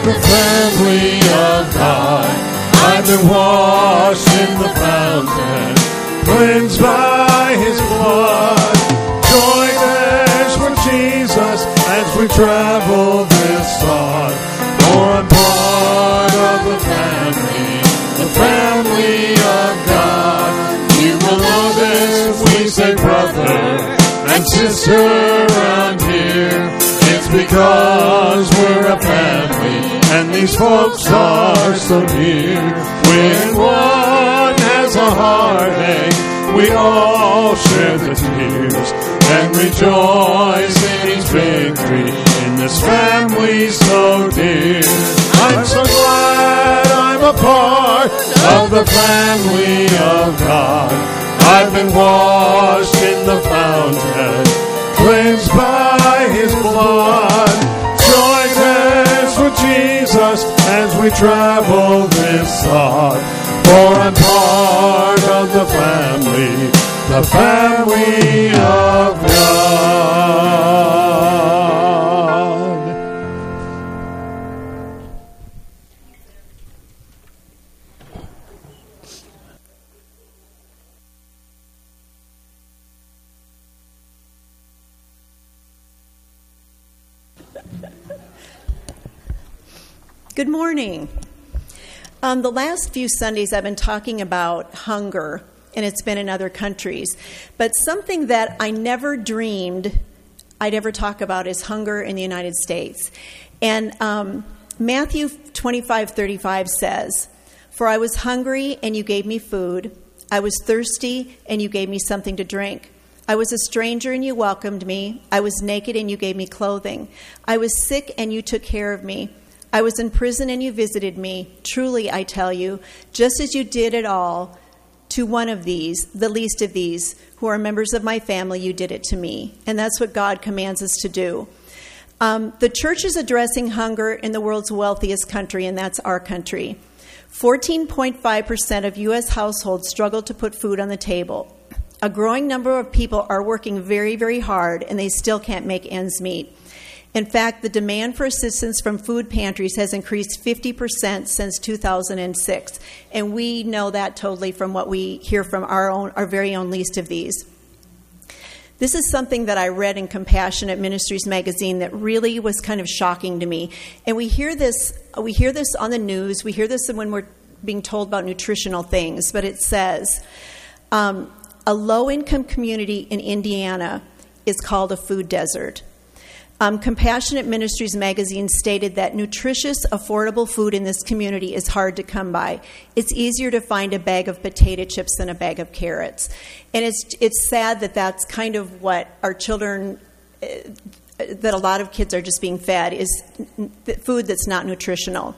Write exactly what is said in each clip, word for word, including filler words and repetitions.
of the family of God. I've been washed in the fountain, cleansed by His blood. Join us with Jesus as we travel this sod. For I'm part of the family, the family of God. You will know this, we say brother and sister around here. It's because we're a family and these folks are so dear. When one has a heartache, we all share the tears and rejoice in His victory in this family so dear. I'm so glad I'm a part of the family of God. I've been washed in the fountain, cleansed by His blood. Join us with Jesus as we travel this sod. For I'm part of the family, the family of God. Good morning. Um, the last few Sundays I've been talking about hunger, and it's been in other countries. But something that I never dreamed I'd ever talk about is hunger in the United States. And um, Matthew twenty-five thirty-five says, "For I was hungry, and you gave me food. I was thirsty, and you gave me something to drink. I was a stranger, and you welcomed me. I was naked, and you gave me clothing. I was sick, and you took care of me. I was in prison and you visited me. Truly, I tell you, just as you did it all to one of these, the least of these, who are members of my family, you did it to me." And that's what God commands us to do. Um, the church is addressing hunger in the world's wealthiest country, and that's our country. fourteen point five percent of U S households struggle to put food on the table. A growing number of people are working very, very hard, and they still can't make ends meet. In fact, the demand for assistance from food pantries has increased fifty percent since two thousand six, and we know that totally from what we hear from our own, our very own Least of These. This is something that I read in Compassionate Ministries magazine that really was kind of shocking to me. And we hear this, we hear this on the news, we hear this when we're being told about nutritional things, but it says, um, a low-income community in Indiana is called a food desert. Um, Compassionate Ministries magazine stated that nutritious, affordable food in this community is hard to come by. It's easier to find a bag of potato chips than a bag of carrots. And it's it's sad that that's kind of what our children, uh, that a lot of kids are just being fed, is food that's not nutritional.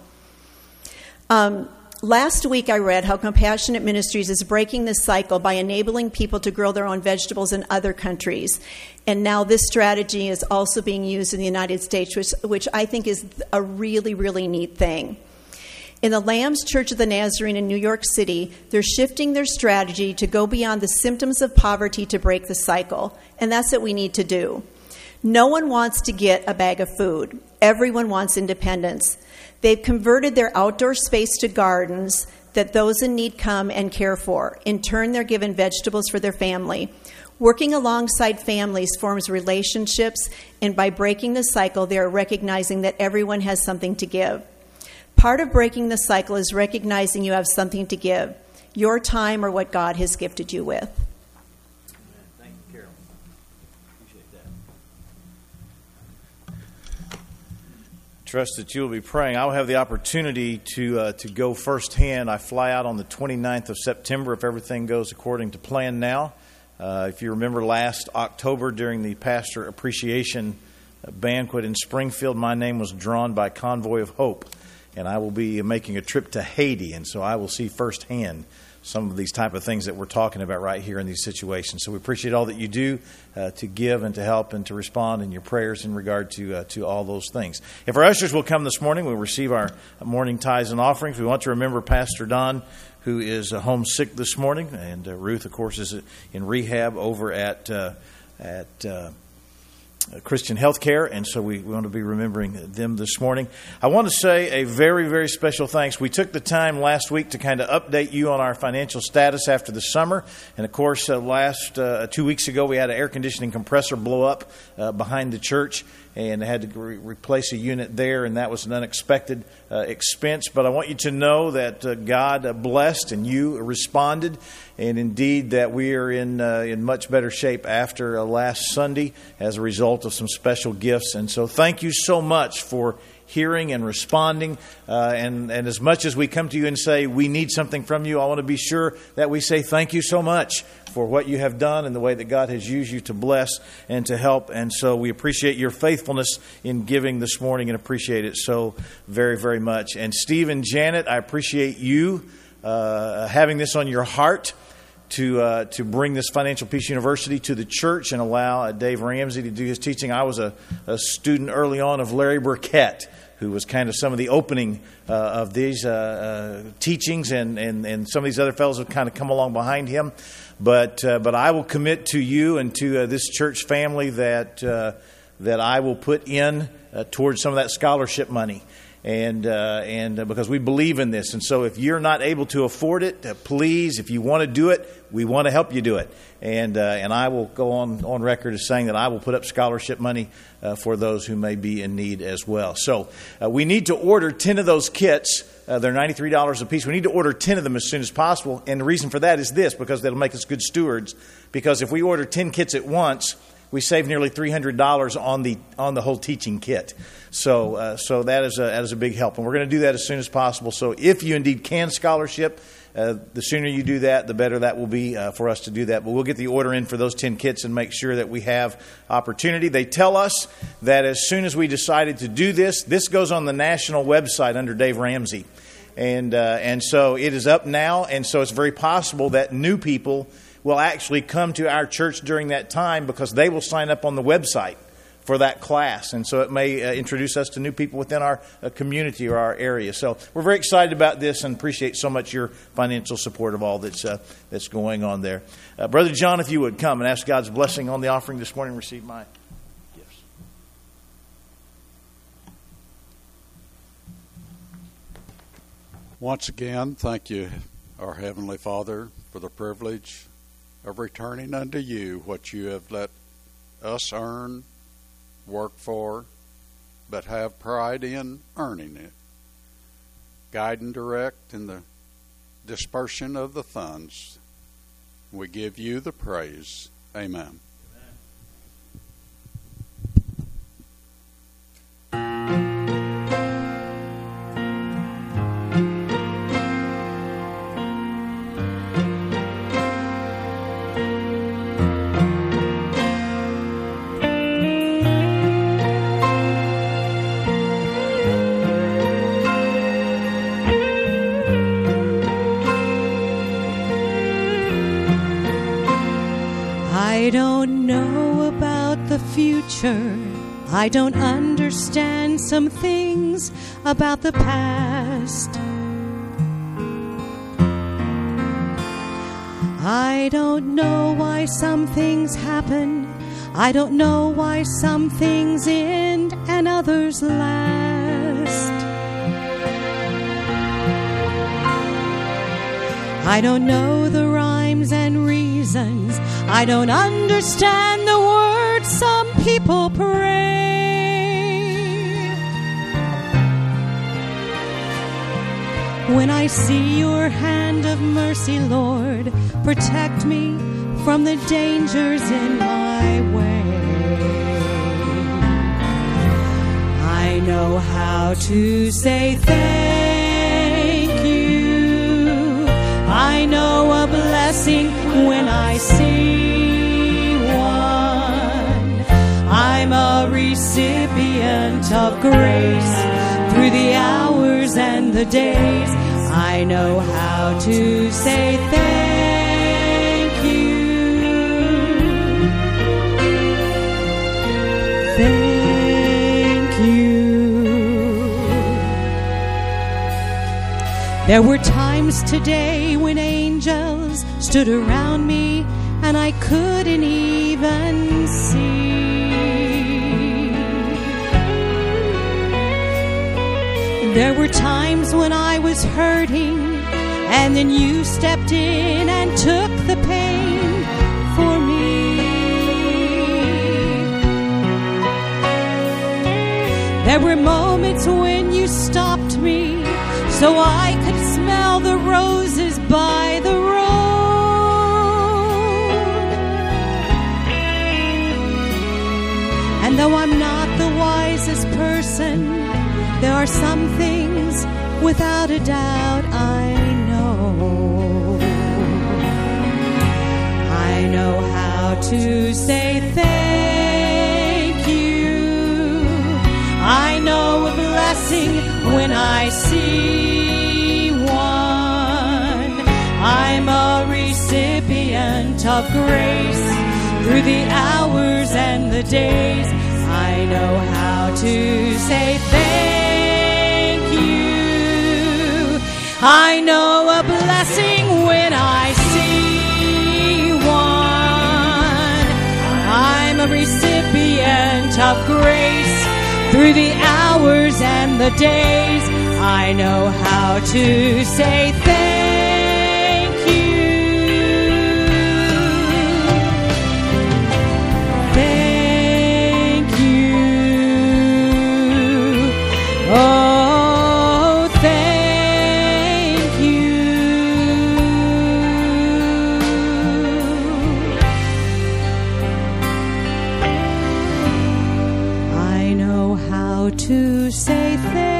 Um, Last week I read how Compassionate Ministries is breaking this cycle by enabling people to grow their own vegetables in other countries. And now this strategy is also being used in the United States, which, which I think is a really, really neat thing. In the Lamb's Church of the Nazarene in New York City, they're shifting their strategy to go beyond the symptoms of poverty to break the cycle. And that's what we need to do. No one wants to get a bag of food. Everyone wants independence. They've converted their outdoor space to gardens that those in need come and care for. In turn, they're given vegetables for their family. Working alongside families forms relationships, and by breaking the cycle, they are recognizing that everyone has something to give. Part of breaking the cycle is recognizing you have something to give, your time or what God has gifted you with. Thank you, Carol. Appreciate that. Trust that you'll be praying. I'll have the opportunity to uh, to go firsthand. I fly out on the twenty-ninth of September if everything goes according to plan now. Uh, if you remember last October during the Pastor Appreciation Banquet in Springfield, my name was drawn by Convoy of Hope, and I will be making a trip to Haiti, and so I will see firsthand some of these type of things that we're talking about right here in these situations. So we appreciate all that you do uh, to give and to help and to respond in your prayers in regard to uh, to all those things. If our ushers will come this morning, we'll receive our morning tithes and offerings. We want to remember Pastor Don, who is uh, homesick this morning, and uh, Ruth, of course, is in rehab over at uh, at uh, Christian Healthcare, and so we, we want to be remembering them this morning. I want to say a very, very special thanks. We took the time last week to kind of update you on our financial status after the summer, and of course, uh, last uh, two weeks ago, we had an air conditioning compressor blow up uh, behind the church, and had to re- replace a unit there, and that was an unexpected uh, expense. But I want you to know that uh, God uh, blessed, and you responded, and indeed that we are in uh, in much better shape after uh, last Sunday as a result of some special gifts. And so thank you so much for hearing and responding. Uh, and, and as much as we come to you and say we need something from you, I want to be sure that we say thank you so much for what you have done and the way that God has used you to bless and to help. And so we appreciate your faithfulness in giving this morning and appreciate it so very, very much. And Steve and Janet, I appreciate you uh, having this on your heart to uh, to bring this Financial Peace University to the church and allow uh, Dave Ramsey to do his teaching. I was a, a student early on of Larry Burkett, who was kind of some of the opening uh, of these uh, uh, teachings, and, and, and some of these other fellows have kind of come along behind him. But uh, but I will commit to you and to uh, this church family that uh, that I will put in uh, towards some of that scholarship money. And uh, and uh, because we believe in this. And so if you're not able to afford it, uh, please, if you want to do it, we want to help you do it. And uh, and I will go on, on record as saying that I will put up scholarship money uh, for those who may be in need as well. So uh, we need to order ten of those kits. Uh, they're ninety-three dollars a piece. We need to order ten of them as soon as possible. And the reason for that is this, because that'll make us good stewards. Because if we order ten kits at once, we save nearly three hundred dollars on the on the whole teaching kit. So uh, so that is a, that is a big help. And we're going to do that as soon as possible. So if you indeed can scholarship, uh, the sooner you do that, the better that will be uh, for us to do that. But we'll get the order in for those ten kits and make sure that we have opportunity. They tell us that as soon as we decided to do this, this goes on the national website under Dave Ramsey. And, uh, and so it is up now. And so it's very possible that new people will actually come to our church during that time because they will sign up on the website for that class. And so it may uh, introduce us to new people within our uh, community or our area. So we're very excited about this and appreciate so much your financial support of all that's uh, that's going on there. Uh, Brother John, if you would come and ask God's blessing on the offering this morning, receive my gifts. Once again, thank you, our Heavenly Father, for the privilege of returning unto you what you have let us earn, work for, but have pride in earning it. Guide and direct in the dispersion of the funds. We give you the praise. Amen. I don't know about the future. I don't understand some things about the past. I don't know why some things happen. I don't know why some things end and others last. I don't know the rhymes and reasons. I don't understand the words some people pray. When I see your hand of mercy, Lord, protect me from the dangers in my way. I know how to say thank you. I know a blessing when I see one. I'm a recipient of grace through the hours and the days. I know how to say thank you. Thank you. There were times today when angels stood around me and I couldn't even see. There were times when I was hurting, and then you stepped in and took the pain for me. There were moments when you stopped me so I could smell the roses by the road. And though I'm not the wisest person, there are some things without a doubt I know. I know how to say thank you. I know a blessing when I see one. I'm a recipient of grace through the hours and the days. I know how to say thank you. I know a blessing when I see one. I'm a recipient of grace through the hours and the days. I know how to say thank you. Thank you. Oh, thank you. I know how to say thank you.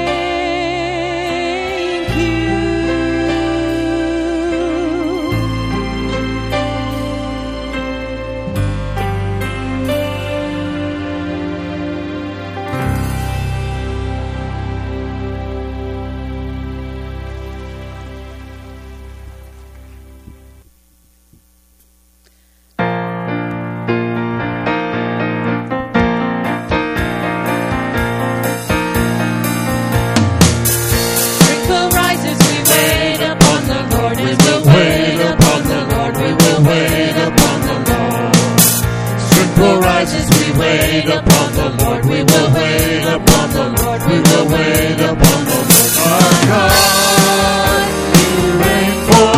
Sprinkle rises, we wait upon the Lord. We will wait upon the Lord. We will wait upon the Lord. Sprinkle rises, we wait upon the Lord. We will wait upon the Lord. We will wait upon the Lord. Our God, you reign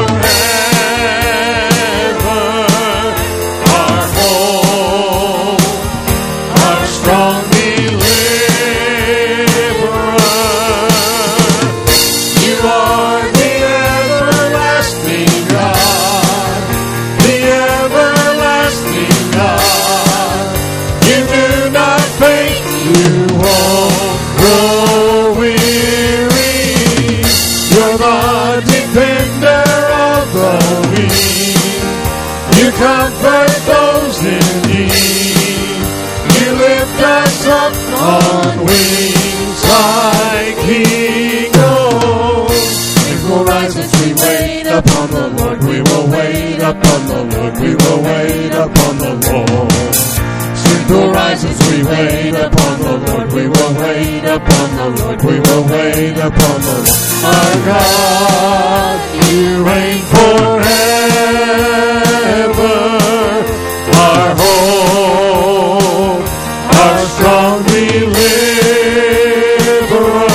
forever. Our hope, our strong deliverer. You are the everlasting God, the everlasting God. You do not faint, you won't grow weary. You're the defender of the weak. You comfort those in need. You lift us up on wings like eagles. Sprinkle rises, we wait upon the Lord. We will wait upon the Lord. We will wait upon the Lord. Sprinkle rises, we wait upon the Lord. We will wait upon the Lord. We will wait upon the Lord. Our God, you reign forever. Our hope, our strong deliverer.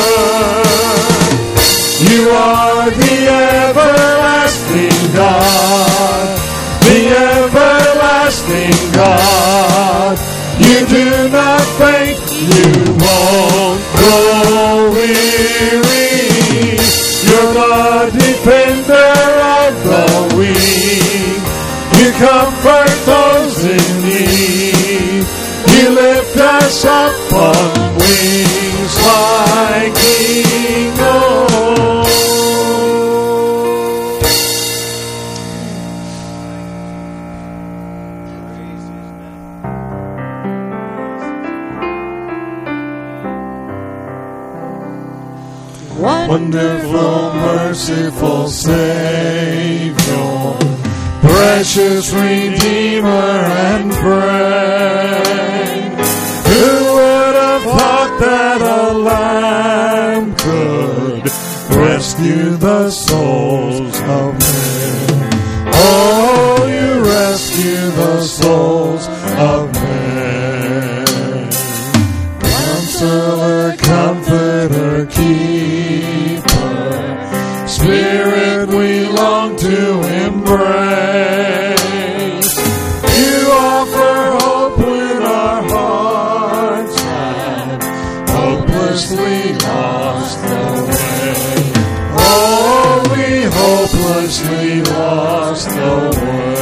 You are the everlasting God, the everlasting God. You do not faint, you won't grow weary. You're the defender of the weak. You comfort those in need. You lift us up on wings like eagles. Wonderful, merciful Savior, precious Redeemer and friend. Who would have thought that a lamb could rescue the souls of men? Oh, you rescue the souls of men. Counselor, Comforter, ever keeper. Spirit, we long to embrace. You offer hope when our hearts have hopelessly lost the way. Oh, we hopelessly lost the way.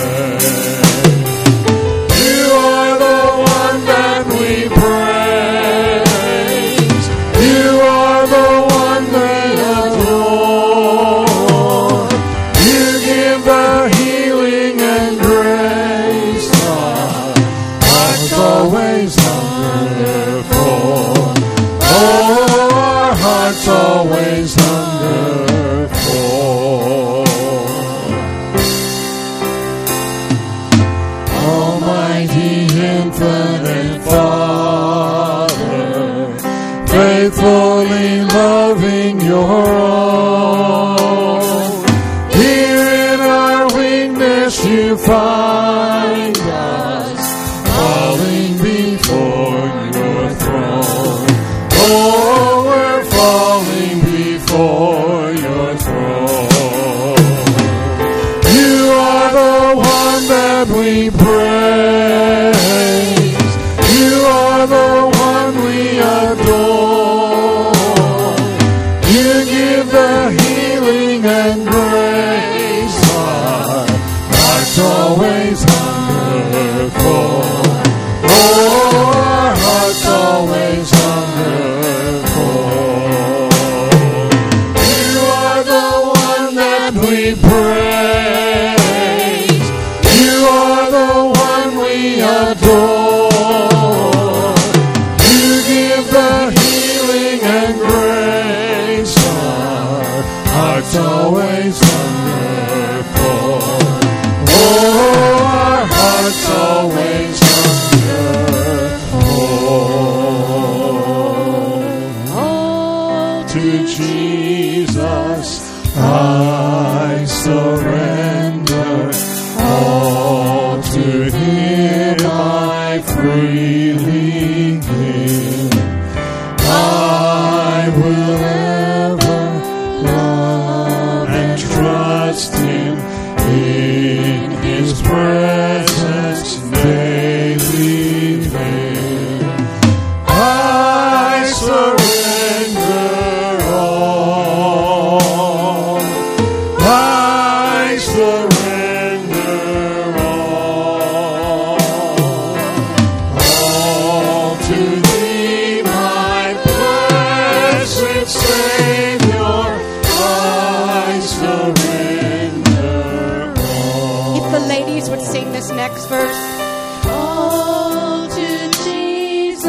You are the one that we praise. You are the one we adore. You give the healing and grace our hearts always hunger for. Oh, our hearts always hunger for. Almighty, infinite Father, faithfully loving your own. Here in our weakness you find us, falling before your throne. Oh, we're falling before your throne. You are the one that we praise. You are the one we adore. You give the healing and grace our hearts always hunger for. Oh, our hearts always hunger for. You are the one that we praise. You are the one we adore. You give the healing and grace our hearts always hunger for. Oh, our hearts always hunger for. All to Jesus I surrender. All to Him I freely give. I will ever love and trust Him in His presence daily live. I surrender all. I surrender all. All to Thee, my blessed Savior. I surrender all. If the ladies would sing this next verse. All to Jesus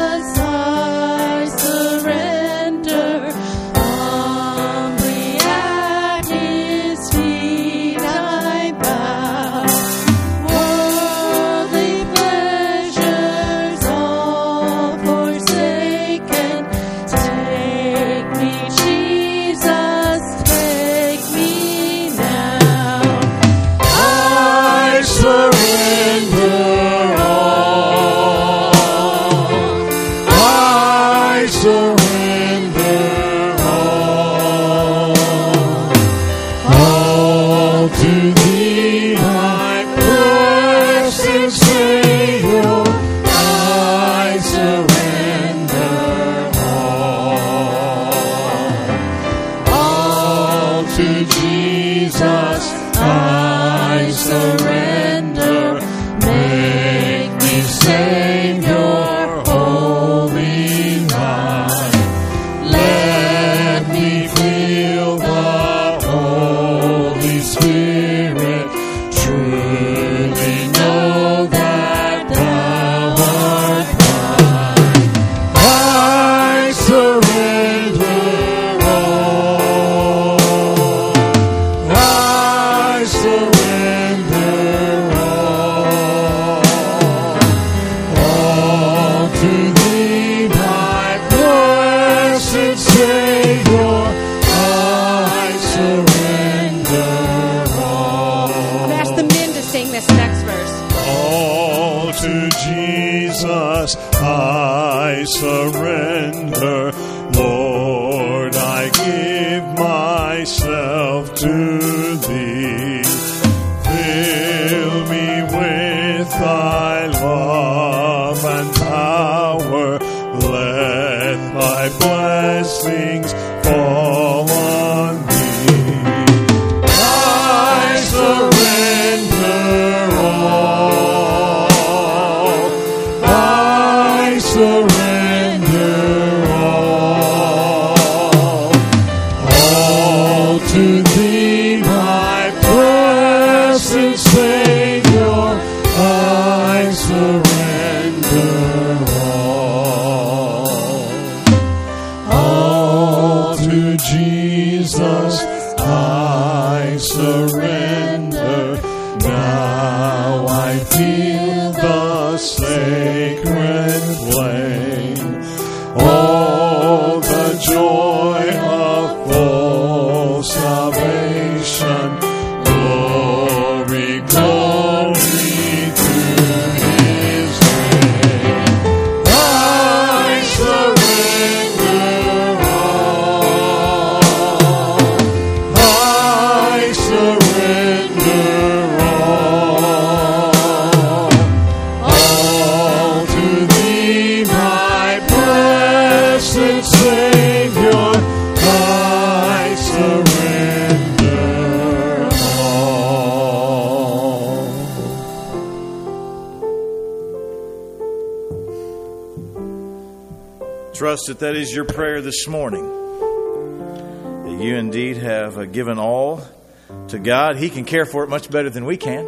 I surrender. Humbly at His feet I bow. Worldly pleasures all forsaken. Take me, Jesus, take me now. I surrender all. I surrender all. All to Thee, my blessed Savior. I surrender all. All to Jesus I surrender. Make me Savior, holy life. Let me feel the Holy Spirit. Truly know that Thou art mine. I surrender all. I surrender all. All to Thee, my blessed Savior. I surrender all. I've asked the men to sing this next verse. All to Jesus I surrender, Lord. I give myself to thee. Fill me with thy love and power. Let thy blessings fall on me. I surrender all. I surrender all. All to thee, my blessed Savior. I surrender all. All to Jesus I surrender. Now I feel the sacred flame. Oh, the joy of full salvation. Glory, glory to His name. I surrender all. I surrender all. All to thee, my blessed Savior. I surrender all. Trust that that is your prayer this morning, that you indeed have uh, given all to God. He can care for it much better than we can,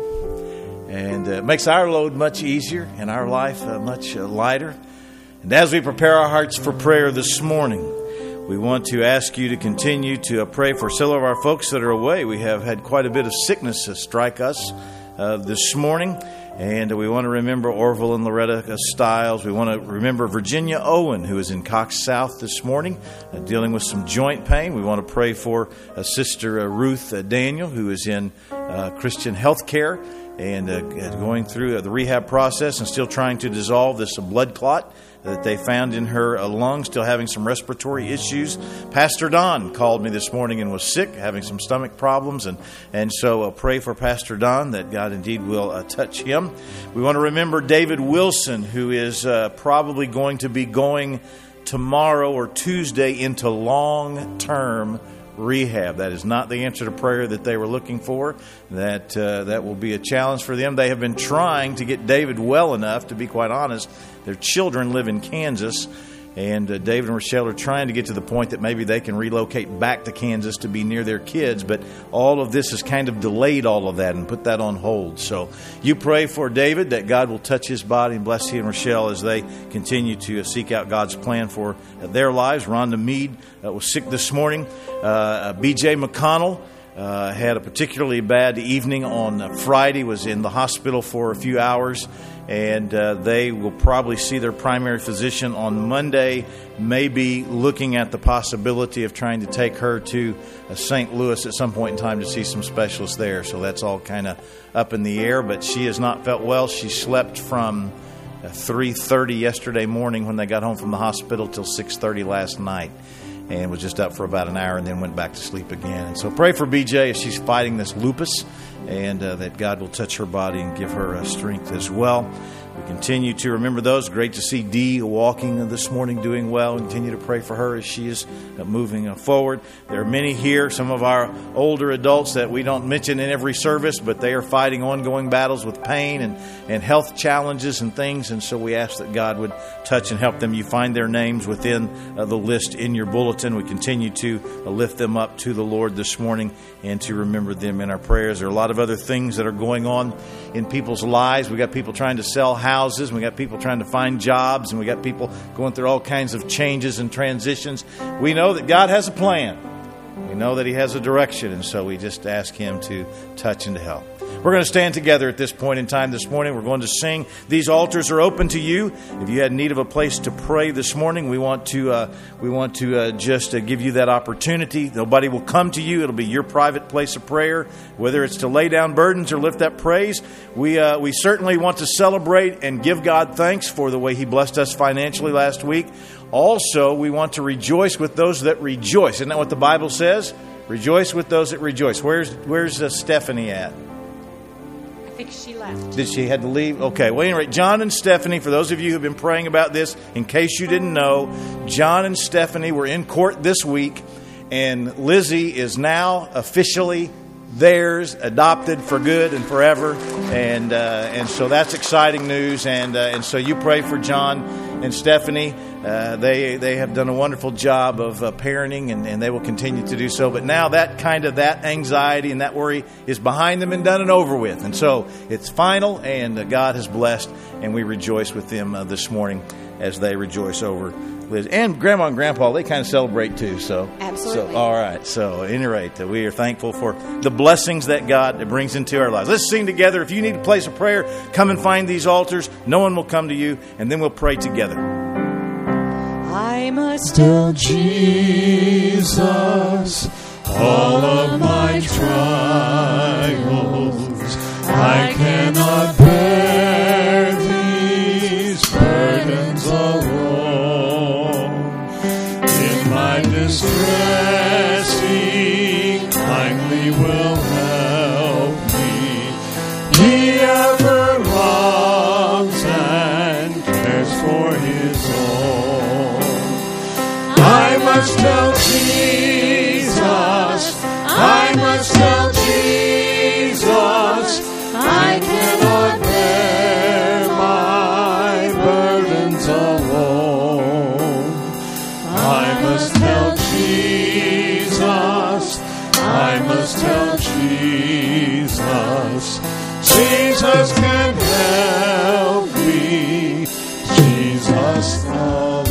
and uh, it makes our load much easier and our life uh, much uh, lighter. And as we prepare our hearts for prayer this morning, we want to ask you to continue to uh, pray for several of our folks that are away. We have had quite a bit of sickness uh, strike us uh, this morning. And we want to remember Orville and Loretta Stiles. We want to remember Virginia Owen, who is in Cox South this morning, uh, dealing with some joint pain. We want to pray for uh, Sister uh, Ruth uh, Daniel, who is in uh, Christian Health Care and uh, going through uh, the rehab process and still trying to dissolve this uh, blood clot that they found in her uh, lungs, still having some respiratory issues. Pastor Don called me this morning and was sick, having some stomach problems. And, and so uh, pray for Pastor Don that God indeed will uh, touch him. We want to remember David Wilson, who is uh, probably going to be going tomorrow or Tuesday into long-term rehab. That is not the answer to prayer that they were looking for. That uh, that will be a challenge for them. They have been trying to get David well enough, to be quite honest. Their children live in Kansas, and uh, David and Rochelle are trying to get to the point that maybe they can relocate back to Kansas to be near their kids. But all of this has kind of delayed all of that and put that on hold. So you pray for David that God will touch his body and bless he and Rochelle as they continue to uh, seek out God's plan for uh, their lives. Rhonda Mead uh, was sick this morning. Uh, B J McConnell Uh, had a particularly bad evening on uh, Friday, was in the hospital for a few hours, and uh, they will probably see their primary physician on Monday, maybe looking at the possibility of trying to take her to uh, Saint Louis at some point in time to see some specialists there. So that's all kind of up in the air, but she has not felt well. She slept from uh, three thirty yesterday morning when they got home from the hospital till six thirty last night. And was just up for about an hour and then went back to sleep again. And so pray for B J as she's fighting this lupus, and uh, that God will touch her body and give her uh, strength as well. We continue to remember those. Great to see Dee walking this morning, doing well. We continue to pray for her as she is uh, moving uh, forward. There are many here, some of our older adults that we don't mention in every service, but they are fighting ongoing battles with pain and, and health challenges and things. And so we ask that God would touch and help them. You find their names within uh, the list in your bulletin. We continue to uh, lift them up to the Lord this morning and to remember them in our prayers. There are a lot of other things that are going on in people's lives. We got people trying to sell houses, and we got people trying to find jobs, and we got people going through all kinds of changes and transitions. We know that God has a plan. We know that He has a direction, and so we just ask Him to touch and to help. We're going to stand together at this point in time this morning. We're going to sing. These altars are open to you. If you had need of a place to pray this morning, we want to uh, we want to uh, just uh, give you that opportunity. Nobody will come to you. It'll be your private place of prayer, whether it's to lay down burdens or lift up praise. We uh, we certainly want to celebrate and give God thanks for the way He blessed us financially last week. Also, we want to rejoice with those that rejoice. Isn't that what the Bible says? Rejoice with those that rejoice. Where's Where's uh, Stephanie at? I think she left. Did she had to leave? Okay. Well, anyway, John and Stephanie, for those of you who have been praying about this, in case you didn't know, John and Stephanie were in court this week, and Lizzie is now officially theirs, adopted for good and forever, and uh, and so that's exciting news. And uh, and so you pray for John and Stephanie. Uh, they they have done a wonderful job of uh, parenting, and, and they will continue to do so. But now that kind of that anxiety and that worry is behind them and done and over with. And so it's final, and uh, God has blessed, and we rejoice with them uh, this morning as they rejoice over Liz. And Grandma and Grandpa, they kind of celebrate too. So absolutely. So, all right. So at any rate, uh, we are thankful for the blessings that God brings into our lives. Let's sing together. If you need a place of prayer, come and find these altars. No one will come to you, and then we'll pray together. I must Tell Jesus all of my trials. I cannot bear these burdens alone. In my distress, He kindly will help me. He ever loves and cares for His own. I must tell Jesus, I must tell Jesus, I cannot bear my burdens alone. I must tell Jesus, I must tell Jesus, Jesus can help me, Jesus alone.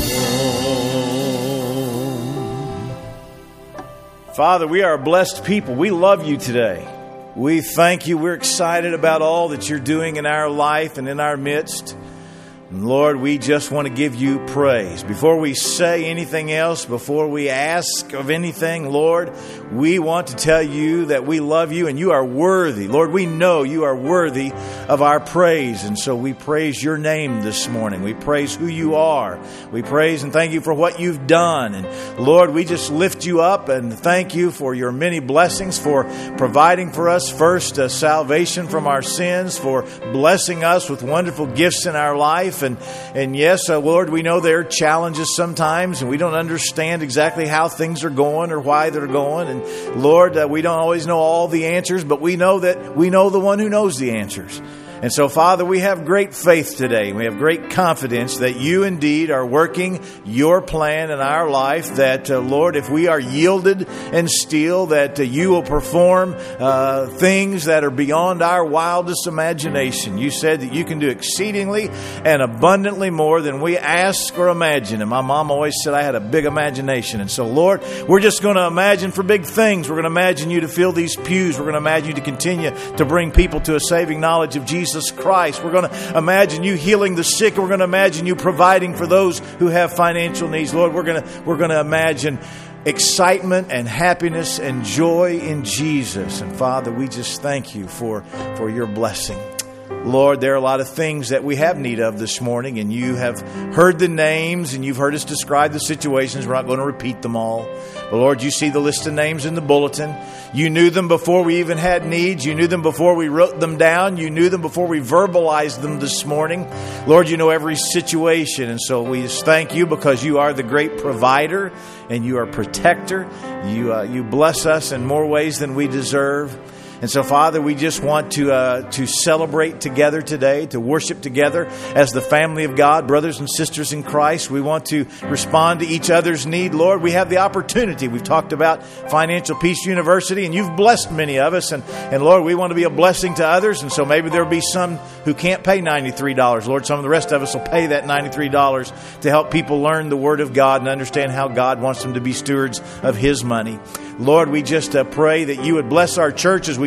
Father, we are a blessed people. We love you today. We thank you. We're excited about all that you're doing in our life and in our midst. And Lord, we just want to give you praise. Before we say anything else, before we ask of anything, Lord, we want to tell you that we love you and you are worthy. Lord, we know you are worthy of our praise. And so we praise your name this morning. We praise who you are. We praise and thank you for what you've done. And Lord, we just lift you up and thank you for your many blessings, for providing for us first uh, salvation from our sins, for blessing us with wonderful gifts in our life. And, and yes, uh, Lord, we know there are challenges sometimes, and we don't understand exactly how things are going or why they're going. And Lord, uh, we don't always know all the answers, but we know that we know the one who knows the answers. And so, Father, we have great faith today. We have great confidence that you indeed are working your plan in our life, that, uh, Lord, if we are yielded and still, that uh, you will perform uh, things that are beyond our wildest imagination. You said that you can do exceedingly and abundantly more than we ask or imagine. And my mom always said I had a big imagination. And so, Lord, we're just going to imagine for big things. We're going to imagine you to fill these pews. We're going to imagine you to continue to bring people to a saving knowledge of Jesus Christ. We're going to imagine you healing the sick. We're going to imagine you providing for those who have financial needs. Lord, we're going to we're going to imagine excitement and happiness and joy in Jesus. And Father, we just thank you for, for your blessing. Lord, there are a lot of things that we have need of this morning, and you have heard the names and you've heard us describe the situations. We're not going to repeat them all. But Lord, you see the list of names in the bulletin. You knew them before we even had needs. You knew them before we wrote them down. You knew them before we verbalized them this morning. Lord, you know every situation. And so we just thank you because you are the great provider and you are protector. You, uh, you bless us in more ways than we deserve. And so, Father, we just want to uh, to celebrate together today, to worship together as the family of God, brothers and sisters in Christ. We want to respond to each other's need. Lord, we have the opportunity. We've talked about Financial Peace University, and you've blessed many of us. And, and Lord, we want to be a blessing to others. And so maybe there will be some who can't pay ninety-three dollars. Lord, some of the rest of us will pay that ninety-three dollars to help people learn the Word of God and understand how God wants them to be stewards of His money. Lord, we just uh, pray that you would bless our church as we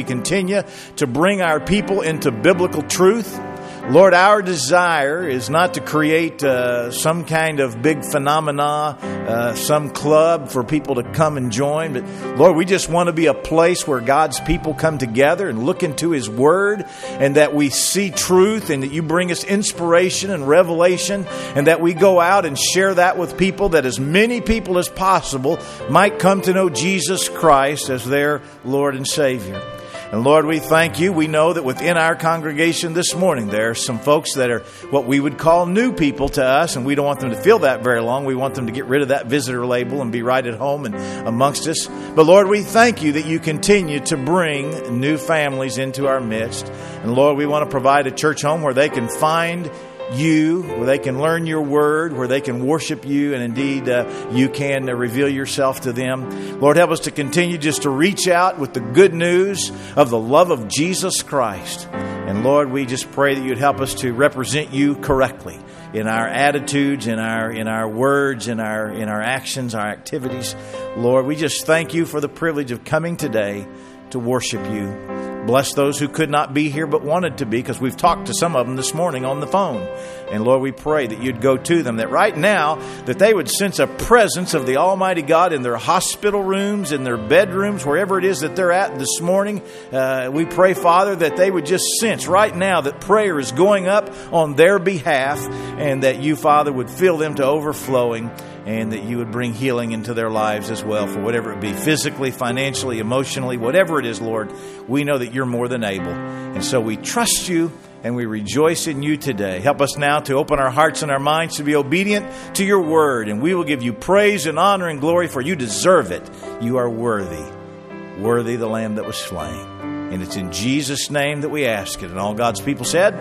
we continue to bring our people into biblical truth. Lord, our desire is not to create uh, some kind of big phenomena, uh, some club for people to come and join. But Lord, we just want to be a place where God's people come together and look into His Word, and that we see truth, and that You bring us inspiration and revelation, and that we go out and share that with people, that as many people as possible might come to know Jesus Christ as their Lord and Savior. And Lord, we thank You. We know that within our congregation this morning, there are some folks that are what we would call new people to us, and we don't want them to feel that very long. We want them to get rid of that visitor label and be right at home and amongst us. But Lord, we thank You that You continue to bring new families into our midst. And Lord, we want to provide a church home where they can find You, where they can learn Your Word, where they can worship You, and indeed uh, You can uh, reveal Yourself to them. Lord, help us to continue just to reach out with the good news of the love of Jesus Christ. And Lord, we just pray that You'd help us to represent You correctly in our attitudes, in our in our words, in our in our actions, our activities. Lord, we just thank You for the privilege of coming today to worship You. Bless those who could not be here but wanted to be, because we've talked to some of them this morning on the phone. And Lord, we pray that You'd go to them, that right now, that they would sense a presence of the Almighty God in their hospital rooms, in their bedrooms, wherever it is that they're at this morning. Uh, we pray, Father, that they would just sense right now that prayer is going up on their behalf, and that You, Father, would fill them to overflowing, and that You would bring healing into their lives as well, for whatever it be, physically, financially, emotionally, whatever it is, Lord, we know that You're more than able. And so we trust You, and we rejoice in You today. Help us now to open our hearts and our minds to be obedient to Your Word, and we will give You praise and honor and glory, for You deserve it. You are worthy, worthy the Lamb that was slain. And it's in Jesus' name that we ask it. And all God's people said,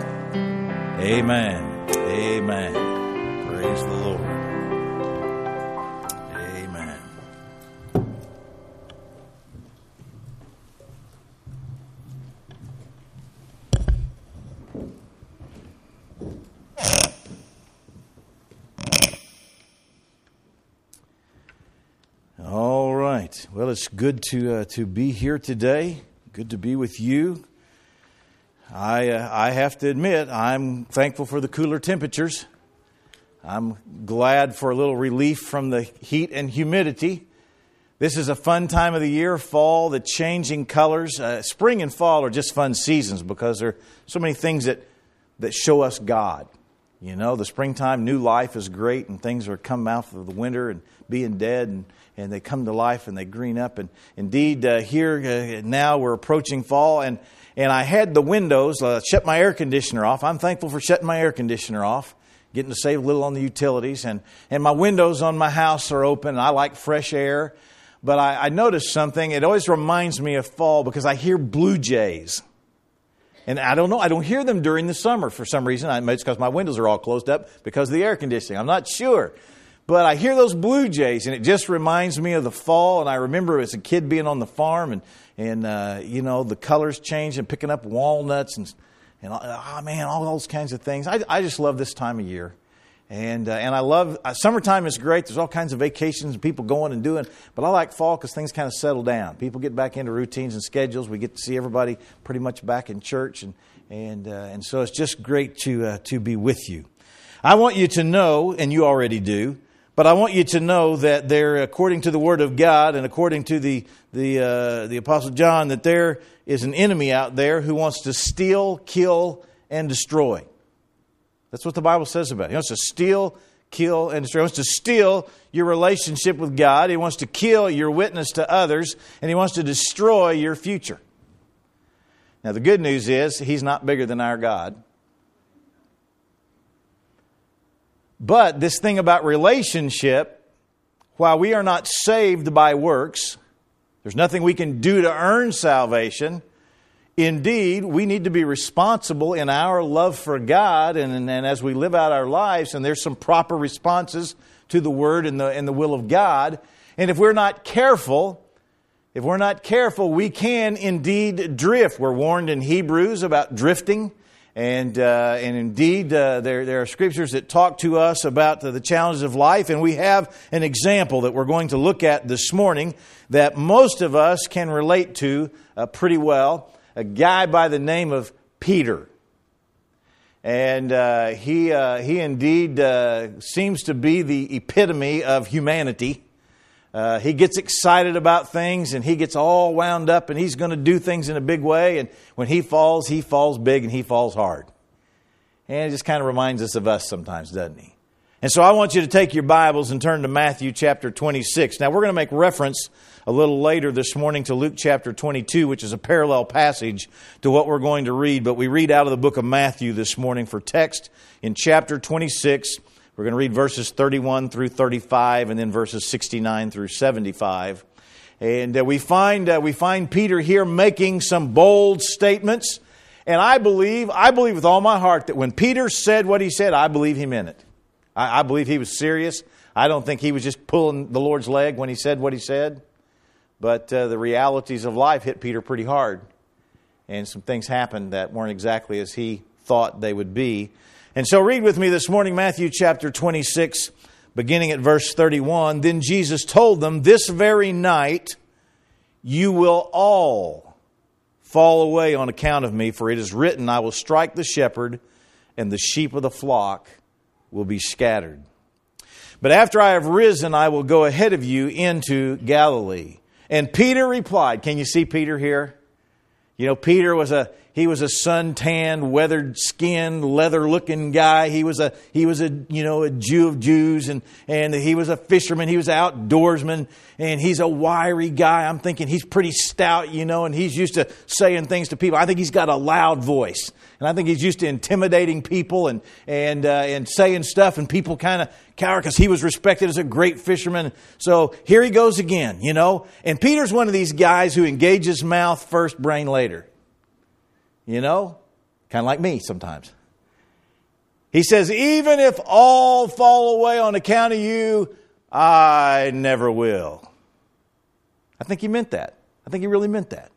amen. Amen. Praise the Lord. All right. Well, it's good to uh, to be here today. Good to be with you. I uh, I have to admit, I'm thankful for the cooler temperatures. I'm glad for a little relief from the heat and humidity. This is a fun time of the year, fall, the changing colors. Uh, spring and fall are just fun seasons because there are so many things that, that show us God. You know, the springtime, new life is great, and things are coming out of the winter and being dead, and, and they come to life and they green up. And indeed, uh, here uh, now we're approaching fall, and, and I had the windows, uh, shut my air conditioner off. I'm thankful for shutting my air conditioner off, getting to save a little on the utilities. And, and my windows on my house are open. I like fresh air. But I, I noticed something. It always reminds me of fall because I hear blue jays. And I don't know, I don't hear them during the summer for some reason. I, it's because my windows are all closed up because of the air conditioning. I'm not sure. But I hear those blue jays, and it just reminds me of the fall. And I remember as a kid being on the farm, and, and uh, you know, the colors change, and picking up walnuts, and, and oh, man, all those kinds of things. I, I just love this time of year. And uh, and I love, uh, summertime is great. There's all kinds of vacations and people going and doing. But I like fall because things kind of settle down. People get back into routines and schedules. We get to see everybody pretty much back in church. And and uh, and so it's just great to uh, to be with you. I want you to know, and you already do, but I want you to know that there, according to the Word of God and according to the, the, uh, the Apostle John, that there is an enemy out there who wants to steal, kill, and destroy. That's what the Bible says about it. He wants to steal, kill, and destroy. He wants to steal your relationship with God. He wants to kill your witness to others. And he wants to destroy your future. Now, the good news is he's not bigger than our God. But this thing about relationship, while we are not saved by works, there's nothing we can do to earn salvation. Indeed, we need to be responsible in our love for God and, and as we live out our lives, and there's some proper responses to the Word and the, and the will of God. And if we're not careful, if we're not careful, we can indeed drift. We're warned in Hebrews about drifting, And uh, and indeed, uh, there, there are scriptures that talk to us about the, the challenges of life. And we have an example that we're going to look at this morning that most of us can relate to uh, pretty well. A guy by the name of Peter. And uh, he, uh, he indeed uh, seems to be the epitome of humanity. Uh, he gets excited about things and he gets all wound up and he's going to do things in a big way. And when he falls, he falls big and he falls hard. And it just kind of reminds us of us sometimes, doesn't he? And so I want you to take your Bibles and turn to Matthew chapter twenty-six. Now we're going to make reference a little later this morning to Luke chapter twenty-two, which is a parallel passage to what we're going to read. But we read out of the book of Matthew this morning for text in chapter twenty-six. We're going to read verses thirty-one through thirty-five and then verses sixty-nine through seventy-five. And uh, we find uh, we find Peter here making some bold statements. And I believe, I believe with all my heart that when Peter said what he said, I believe he meant it. I, I believe he was serious. I don't think he was just pulling the Lord's leg when he said what he said. But uh, the realities of life hit Peter pretty hard. And some things happened that weren't exactly as he thought they would be. And so read with me this morning, Matthew chapter twenty-six, beginning at verse thirty-one. Then Jesus told them, this very night you will all fall away on account of me, for it is written, I will strike the shepherd, and the sheep of the flock will be scattered. But after I have risen, I will go ahead of you into Galilee. And Peter replied, can you see Peter here? You know, Peter was a he was a sun-tanned, weathered-skinned, leather-looking guy. He was a he was a you know a Jew of Jews, and and he was a fisherman. He was an outdoorsman, and he's a wiry guy. I'm thinking he's pretty stout, you know, and he's used to saying things to people. I think he's got a loud voice, and I think he's used to intimidating people and and uh, and saying stuff, and people kind of cower because he was respected as a great fisherman. So here he goes again, you know. And Peter's one of these guys who engages mouth first, brain later. You know, kind of like me sometimes. He says, even if all fall away on account of you, I never will. I think he meant that. I think he really meant that.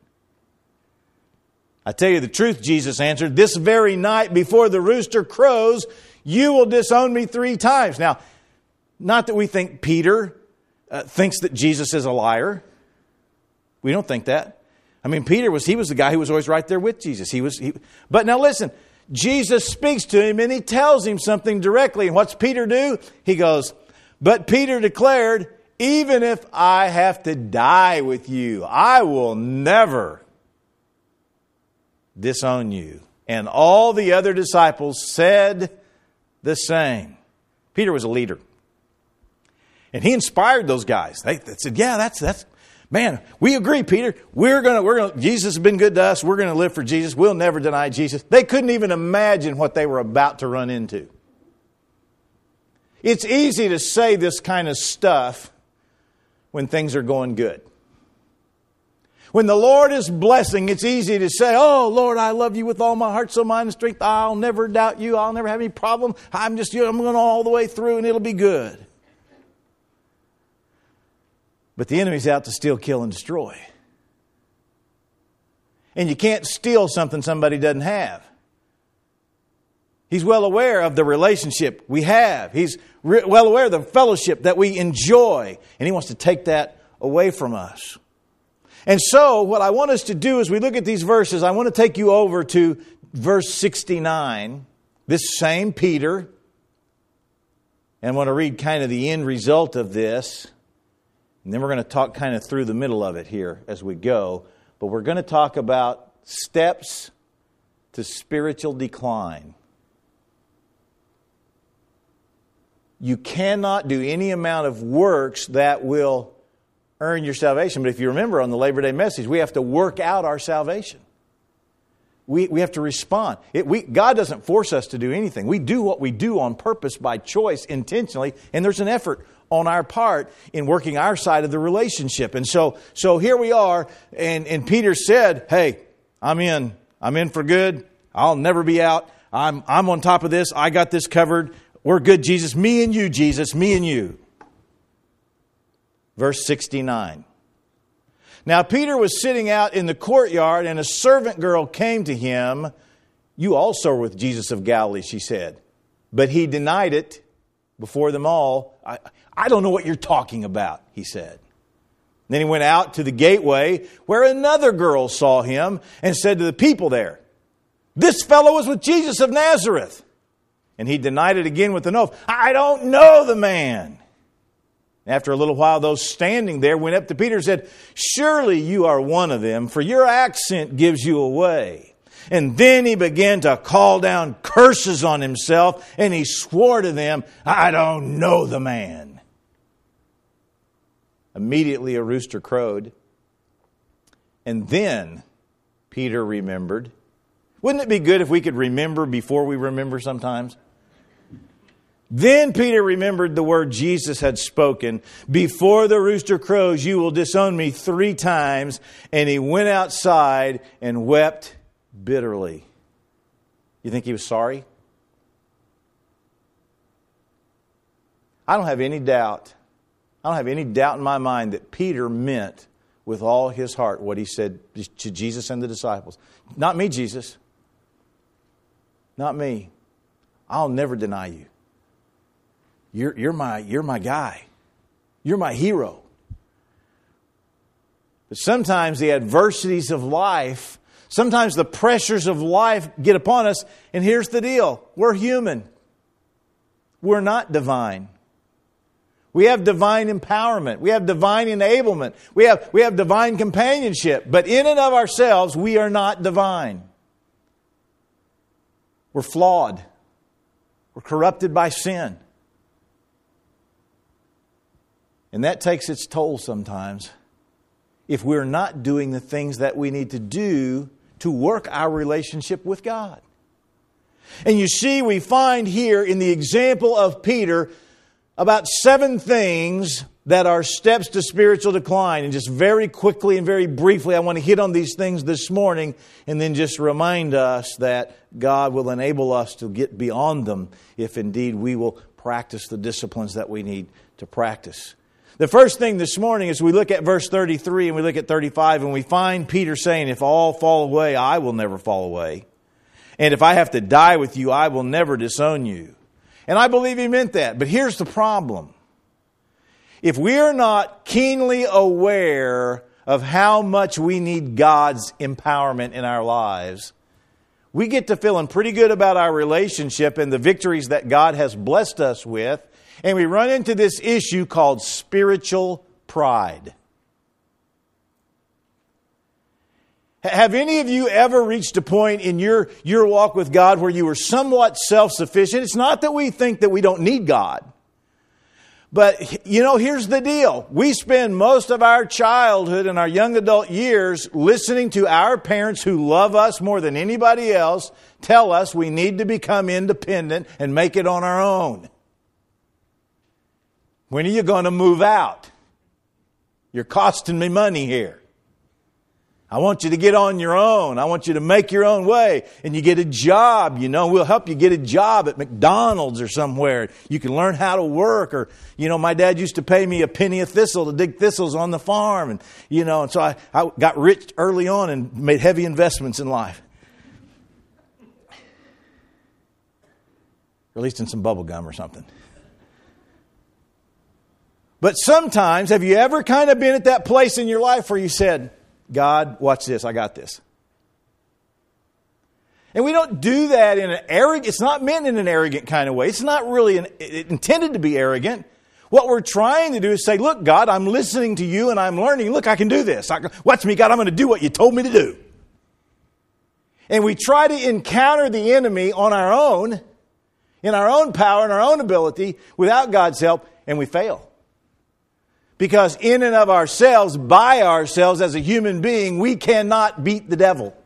I tell you the truth, Jesus answered, this very night before the rooster crows, you will disown me three times. Now, not that we think Peter uh, thinks that Jesus is a liar. We don't think that. I mean, Peter was, he was the guy who was always right there with Jesus. He was, he, but now listen, Jesus speaks to him and he tells him something directly. And what's Peter do? He goes, but Peter declared, even if I have to die with you, I will never disown you. And all the other disciples said the same. Peter was a leader. And he inspired those guys. They, they said, yeah, that's, that's, man, we agree, Peter. We're going to, we're going to, Jesus has been good to us. We're going to live for Jesus. We'll never deny Jesus. They couldn't even imagine what they were about to run into. It's easy to say this kind of stuff when things are going good. When the Lord is blessing, it's easy to say, oh, Lord, I love you with all my heart, soul, mind, and strength. I'll never doubt you. I'll never have any problem. I'm just, you know, I'm going all the way through and it'll be good. But the enemy's out to steal, kill, and destroy. And you can't steal something somebody doesn't have. He's well aware of the relationship we have. He's re- well aware of the fellowship that we enjoy. And he wants to take that away from us. And so what I want us to do as we look at these verses, I want to take you over to verse sixty-nine. This same Peter. And I want to read kind of the end result of this. And then we're going to talk kind of through the middle of it here as we go. But we're going to talk about steps to spiritual decline. You cannot do any amount of works that will earn your salvation. But if you remember on the Labor Day message, we have to work out our salvation. We we have to respond. It, we, God doesn't force us to do anything. We do what we do on purpose, by choice, intentionally. And there's an effort on our part in working our side of the relationship. And so so here we are. And, and Peter said, hey, I'm in. I'm in for good. I'll never be out. I'm I'm on top of this. I got this covered. We're good, Jesus. Me and you, Jesus. Me and you. Verse sixty-nine. Now Peter was sitting out in the courtyard, and a servant girl came to him You also were with Jesus of Galilee, she said. But he denied it before them all. I, I don't know what you're talking about, he said. Then he went out to the gateway where another girl saw him and said to the people there, "This fellow was with Jesus of Nazareth." And he denied it again with an oath. "I don't know the man." After a little while, those standing there went up to Peter and said, "Surely you are one of them, for your accent gives you away." And then he began to call down curses on himself, and he swore to them, "I don't know the man." Immediately a rooster crowed. And then Peter remembered. Wouldn't it be good if we could remember before we remember sometimes? Then Peter remembered the word Jesus had spoken, "Before the rooster crows, you will disown me three times." And he went outside and wept bitterly. You think he was sorry? I don't have any doubt. I don't have any doubt in my mind that Peter meant with all his heart what he said to Jesus and the disciples. "Not me, Jesus. Not me. I'll never deny you. You're, you're my, you're my guy. You're my hero." But sometimes the adversities of life, sometimes the pressures of life get upon us. And here's the deal. We're human. We're not divine. We have divine empowerment. We have divine enablement. We have, we have divine companionship. But in and of ourselves, we are not divine. We're flawed. We're corrupted by sin. And that takes its toll sometimes if we're not doing the things that we need to do to work our relationship with God. And you see, we find here in the example of Peter about seven things that are steps to spiritual decline. And just very quickly and very briefly, I want to hit on these things this morning and then just remind us that God will enable us to get beyond them if indeed we will practice the disciplines that we need to practice. The first thing this morning is we look at verse thirty-three and we look at thirty-five and we find Peter saying, "If all fall away, I will never fall away. And if I have to die with you, I will never disown you." And I believe he meant that. But here's the problem. If we are not keenly aware of how much we need God's empowerment in our lives, we get to feeling pretty good about our relationship and the victories that God has blessed us with, and we run into this issue called spiritual pride. Have any of you ever reached a point in your, your walk with God where you were somewhat self-sufficient? It's not that we think that we don't need God. But, you know, here's the deal. We spend most of our childhood and our young adult years listening to our parents who love us more than anybody else tell us we need to become independent and make it on our own. When are you going to move out? You're costing me money here. I want you to get on your own. I want you to make your own way. And you get a job, you know. We'll help you get a job at McDonald's or somewhere. You can learn how to work. Or, you know, my dad used to pay me a penny a thistle to dig thistles on the farm. And, you know, and so I, I got rich early on and made heavy investments in life. Or at least in some bubble gum or something. But sometimes, have you ever kind of been at that place in your life where you said, "God, watch this, I got this"? And we don't do that in an arrogant, it's not meant in an arrogant kind of way. It's not really an, it intended to be arrogant. What we're trying to do is say, "Look, God, I'm listening to you and I'm learning. Look, I can do this. I can, watch me, God, I'm going to do what you told me to do." And we try to encounter the enemy on our own, in our own power and our own ability, without God's help, and we fail. Because in and of ourselves, by ourselves as a human being, we cannot beat the devil.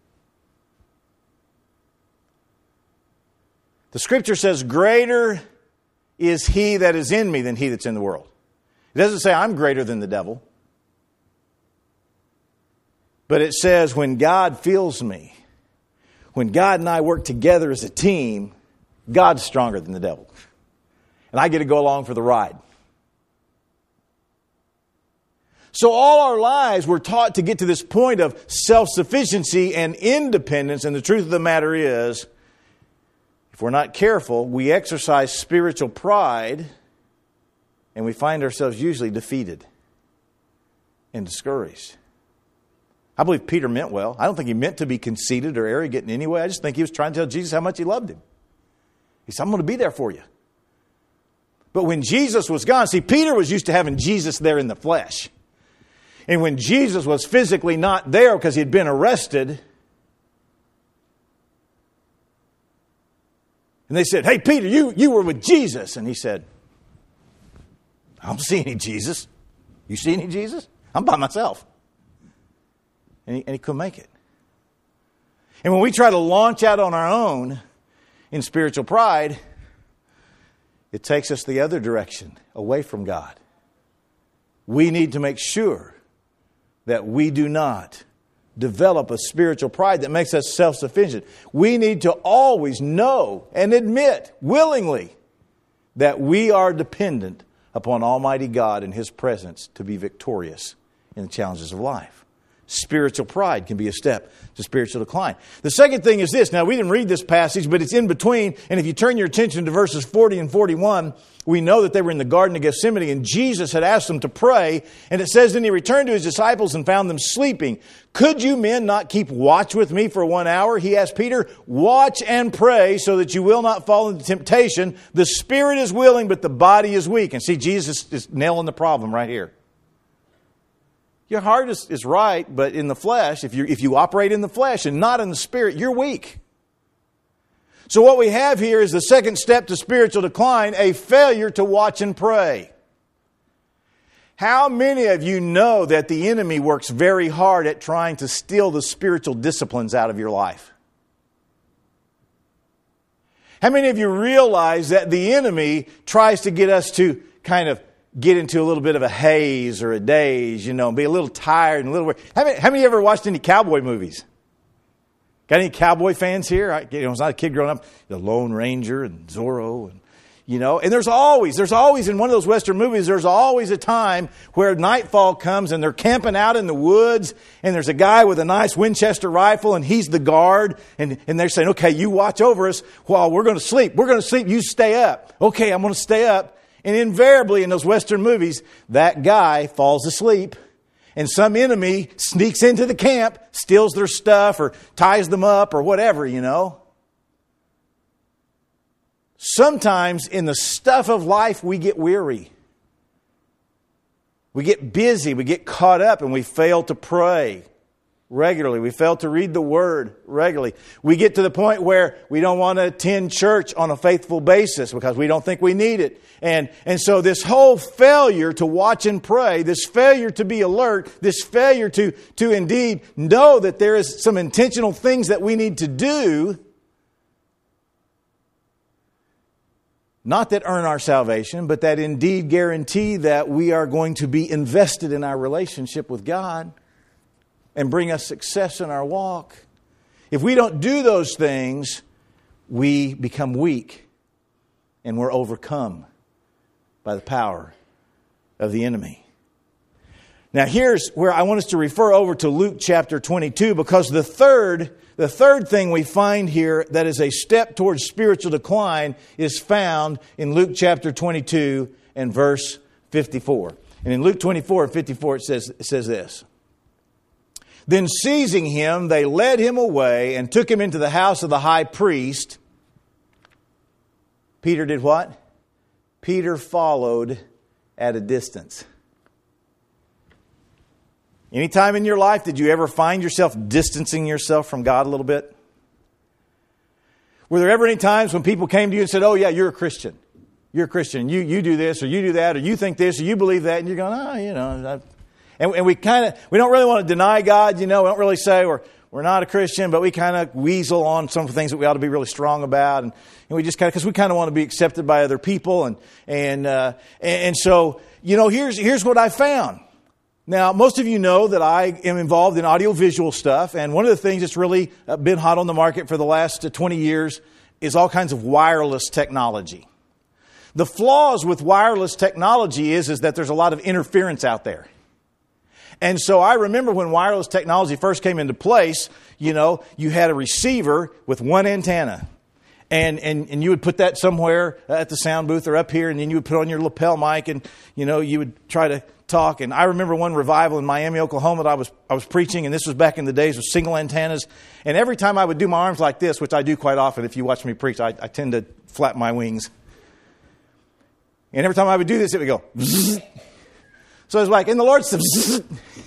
The Scripture says, "Greater is he that is in me than he that's in the world." It doesn't say I'm greater than the devil. But it says when God fills me, when God and I work together as a team, God's stronger than the devil. And I get to go along for the ride. So all our lives we're taught to get to this point of self-sufficiency and independence. And the truth of the matter is, if we're not careful, we exercise spiritual pride and we find ourselves usually defeated and discouraged. I believe Peter meant well. I don't think he meant to be conceited or arrogant in any way. I just think he was trying to tell Jesus how much he loved him. He said, I'm going to be there for you. But when Jesus was gone, see, Peter was used to having Jesus there in the flesh. And when Jesus was physically not there because he'd been arrested, and they said, hey, Peter, you, you were with Jesus. And he said, I don't see any Jesus. You see any Jesus? I'm by myself. And he, and he couldn't make it. And when we try to launch out on our own in spiritual pride, it takes us the other direction, away from God. We need to make sure that we do not develop a spiritual pride that makes us self-sufficient. We need to always know and admit willingly that we are dependent upon Almighty God and His presence to be victorious in the challenges of life. Spiritual pride can be a step to spiritual decline. The second thing is this. Now, we didn't read this passage, but it's in between. And if you turn your attention to verses forty and forty-one, we know that they were in the Garden of Gethsemane and Jesus had asked them to pray. And it says, then He returned to His disciples and found them sleeping. Could you men not keep watch with me for one hour? He asked Peter, watch and pray so that you will not fall into temptation. The spirit is willing, but the body is weak. And see, Jesus is nailing the problem right here. Your heart is, is right, but in the flesh, if you if you operate in the flesh and not in the spirit, you're weak. So what we have here is the second step to spiritual decline, a failure to watch and pray. How many of you know that the enemy works very hard at trying to steal the spiritual disciplines out of your life? How many of you realize that the enemy tries to get us to kind of get into a little bit of a haze or a daze, you know, and be a little tired and a little... How many, how many ever watched any cowboy movies? Got any cowboy fans here? I, you know, I was not a kid growing up, the Lone Ranger and Zorro, and you know, and there's always, there's always in one of those Western movies, there's always a time where nightfall comes and they're camping out in the woods and there's a guy with a nice Winchester rifle and he's the guard and, and they're saying, okay, you watch over us while we're going to sleep. We're going to sleep, you stay up. Okay, I'm going to stay up. And invariably in those Western movies, that guy falls asleep and some enemy sneaks into the camp, steals their stuff or ties them up or whatever, you know. Sometimes in the stuff of life, we get weary. We get busy, we get caught up and we fail to pray regularly. We fail to read the Word regularly. We get to the point where we don't want to attend church on a faithful basis because we don't think we need it. And, and so this whole failure to watch and pray, this failure to be alert, this failure to, to indeed know that there is some intentional things that we need to do, not that earn our salvation, but that indeed guarantee that we are going to be invested in our relationship with God and bring us success in our walk. If we don't do those things, we become weak and we're overcome by the power of the enemy. Now here's where I want us to refer over to Luke chapter twenty-two, because the third, the third thing we find here that is a step towards spiritual decline is found in Luke chapter twenty-two and verse fifty-four. And in Luke twenty-four and fifty-four it says, it says this. Then seizing him, they led him away and took him into the house of the high priest. Peter did what? Peter followed at a distance. Anytime in your life did you ever find yourself distancing yourself from God a little bit? Were there ever any times when people came to you and said, oh yeah, you're a Christian. You're a Christian. You, you do this or you do that or you think this or you believe that. And you're going, oh, you know, I've, And, and we kind of, we don't really want to deny God, you know, we don't really say we're, we're not a Christian, but we kind of weasel on some things that we ought to be really strong about. And, and we just kind of, because we kind of want to be accepted by other people. And, and, uh, and, and so, you know, here's, here's what I found. Now, most of you know that I am involved in audiovisual stuff. And one of the things that's really been hot on the market for the last twenty years is all kinds of wireless technology. The flaws with wireless technology is, is that there's a lot of interference out there. And so I remember when wireless technology first came into place, you know, you had a receiver with one antenna. And, and and you would put that somewhere at the sound booth or up here, and then you would put on your lapel mic, and you know you would try to talk. And I remember one revival in Miami, Oklahoma that I was I was preaching, and this was back in the days of single antennas. And every time I would do my arms like this, which I do quite often, if you watch me preach, I, I tend to flap my wings. And every time I would do this, it would go. Bzzz. So it was like, and the Lord said, bzzz.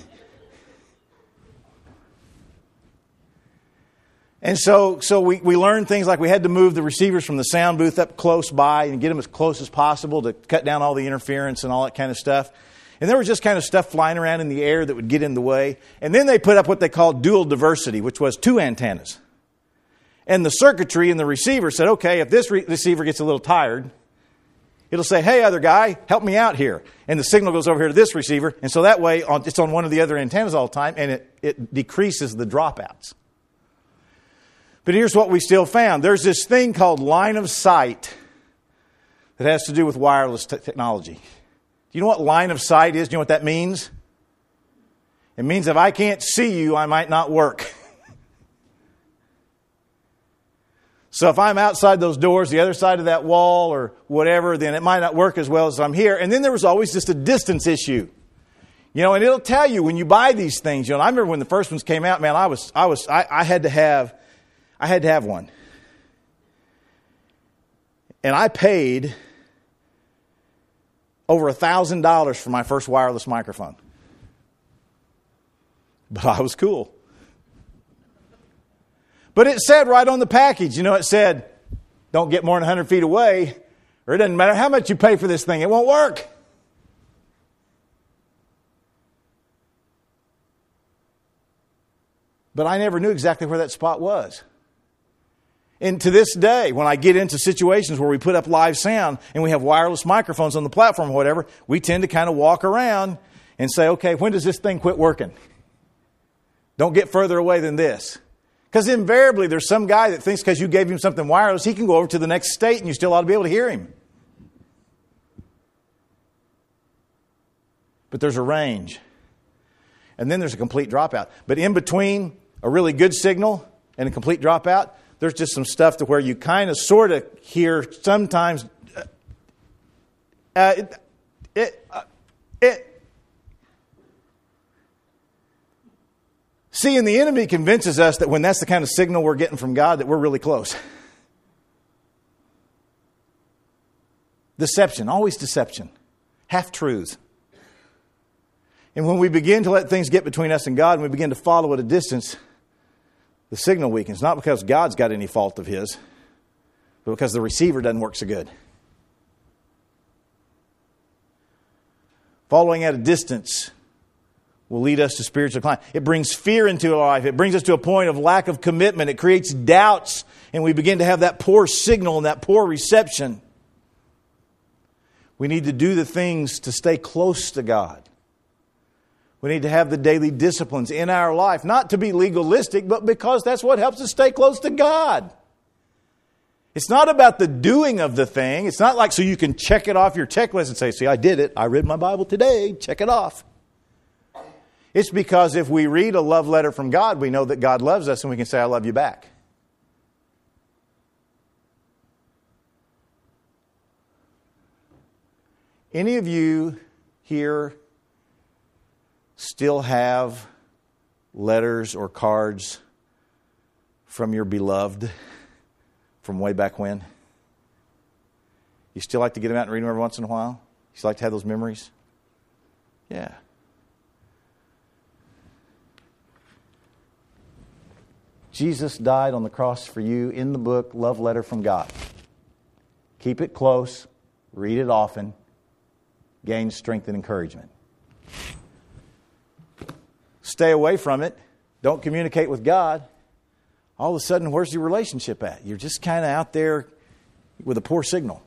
And so so we, we learned things like we had to move the receivers from the sound booth up close by and get them as close as possible to cut down all the interference and all that kind of stuff. And there was just kind of stuff flying around in the air that would get in the way. And then they put up what they called dual diversity, which was two antennas. And the circuitry in the receiver said, okay, if this re- receiver gets a little tired, it'll say, hey, other guy, help me out here. And the signal goes over here to this receiver. And so that way on, it's on one of the other antennas all the time, and it, it decreases the dropouts. But here's what we still found. There's this thing called line of sight that has to do with wireless t- technology. Do you know what line of sight is? Do you know what that means? It means if I can't see you, I might not work. So if I'm outside those doors, the other side of that wall or whatever, then it might not work as well as I'm here. And then there was always just a distance issue. You know, and it'll tell you when you buy these things. You know, I remember when the first ones came out, man, I was, I was, I, I had to have... I had to have one. And I paid over a thousand dollars for my first wireless microphone. But I was cool. But it said right on the package, you know, it said, don't get more than one hundred feet away, or it doesn't matter how much you pay for this thing, it won't work. But I never knew exactly where that spot was. And to this day, when I get into situations where we put up live sound and we have wireless microphones on the platform or whatever, we tend to kind of walk around and say, okay, when does this thing quit working? Don't get further away than this. Because invariably there's some guy that thinks because you gave him something wireless, he can go over to the next state and you still ought to be able to hear him. But there's a range. And then there's a complete dropout. But in between a really good signal and a complete dropout, there's just some stuff to where you kind of sort of hear sometimes uh, uh, it, it, uh, it. See, and the enemy convinces us that when that's the kind of signal we're getting from God, that we're really close. Deception, always deception. Half-truths. And when we begin to let things get between us and God, and we begin to follow at a distance, the signal weakens. Not because God's got any fault of His, but because the receiver doesn't work so good. Following at a distance will lead us to spiritual decline. It brings fear into our life. It brings us to a point of lack of commitment. It creates doubts, and we begin to have that poor signal and that poor reception. We need to do the things to stay close to God. We need to have the daily disciplines in our life, not to be legalistic, but because that's what helps us stay close to God. It's not about the doing of the thing. It's not like so you can check it off your checklist and say, see, I did it. I read my Bible today. Check it off. It's because if we read a love letter from God, we know that God loves us and we can say, I love you back. Any of you here still have letters or cards from your beloved from way back when? You still like to get them out and read them every once in a while? You still like to have those memories? Yeah. Jesus died on the cross for you in the book, Love Letter from God. Keep it close. Read it often. Gain strength and encouragement. Stay away from it. Don't communicate with God. All of a sudden, where's your relationship at? You're just kind of out there with a poor signal.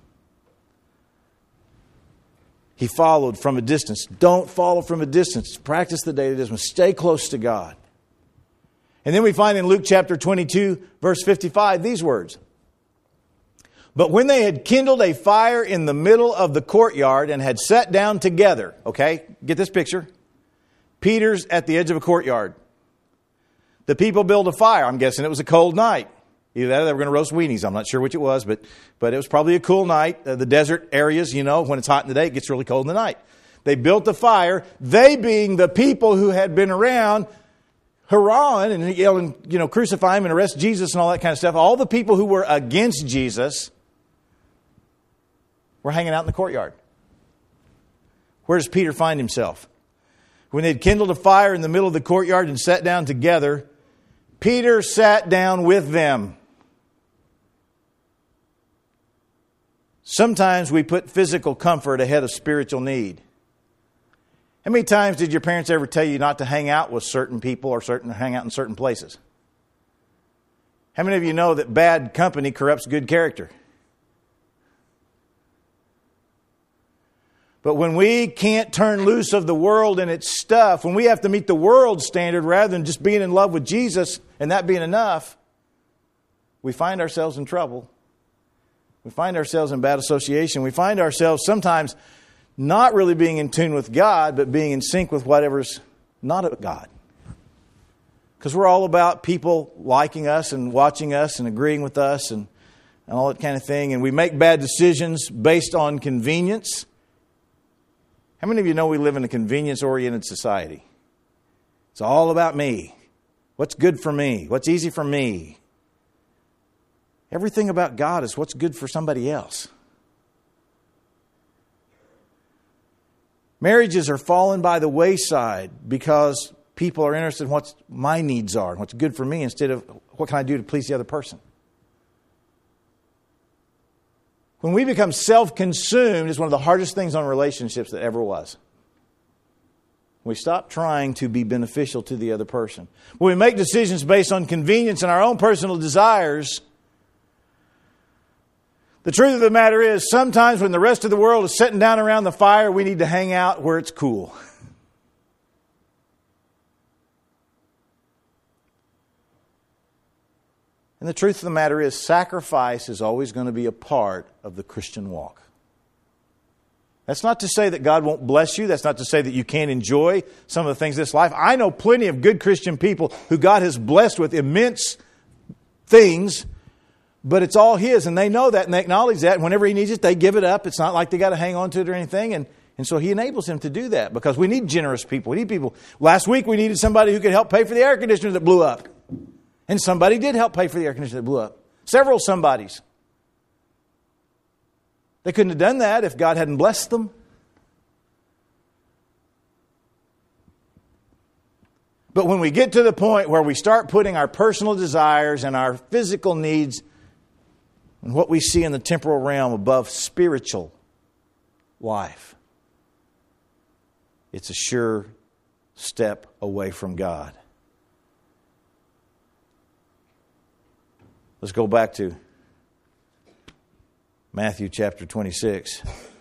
He followed from a distance. Don't follow from a distance. Practice the daily discipline. Stay close to God. And then we find in Luke chapter twenty-two, verse fifty-five, these words. But when they had kindled a fire in the middle of the courtyard and had sat down together, okay, get this picture. Peter's at the edge of a courtyard. The people build a fire. I'm guessing it was a cold night. Either that or they were going to roast weenies. I'm not sure which it was, but but it was probably a cool night. Uh, the desert areas, you know, when it's hot in the day, it gets really cold in the night. They built a fire. They being the people who had been around hurrahing and yelling, you know, crucify him and arrest Jesus and all that kind of stuff. All the people who were against Jesus were hanging out in the courtyard. Where does Peter find himself? When they'd kindled a fire in the middle of the courtyard and sat down together, Peter sat down with them. Sometimes we put physical comfort ahead of spiritual need. How many times did your parents ever tell you not to hang out with certain people or certain hang out in certain places? How many of you know that bad company corrupts good character? But when we can't turn loose of the world and its stuff, when we have to meet the world's standard rather than just being in love with Jesus and that being enough, we find ourselves in trouble. We find ourselves in bad association. We find ourselves sometimes not really being in tune with God, but being in sync with whatever's not of God. Because we're all about people liking us and watching us and agreeing with us and, and all that kind of thing. And we make bad decisions based on convenience. How many of you know we live in a convenience-oriented society? It's all about me. What's good for me? What's easy for me? Everything about God is what's good for somebody else. Marriages are falling by the wayside because people are interested in what my needs are and what's good for me instead of what can I do to please the other person. When we become self-consumed, it's one of the hardest things on relationships that ever was. We stop trying to be beneficial to the other person. When we make decisions based on convenience and our own personal desires, the truth of the matter is sometimes when the rest of the world is sitting down around the fire, we need to hang out where it's cool. And the truth of the matter is sacrifice is always going to be a part of the Christian walk. That's not to say that God won't bless you. That's not to say that you can't enjoy some of the things of this life. I know plenty of good Christian people who God has blessed with immense things, but it's all His, and they know that, and they acknowledge that. And whenever He needs it, they give it up. It's not like they got to hang on to it or anything. And, and so He enables them to do that because we need generous people. We need people. Last week we needed somebody who could help pay for the air conditioner that blew up. And somebody did help pay for the air conditioner that blew up. Several somebodies. They couldn't have done that if God hadn't blessed them. But when we get to the point where we start putting our personal desires and our physical needs and what we see in the temporal realm above spiritual life, it's a sure step away from God. Let's go back to Matthew chapter twenty-six,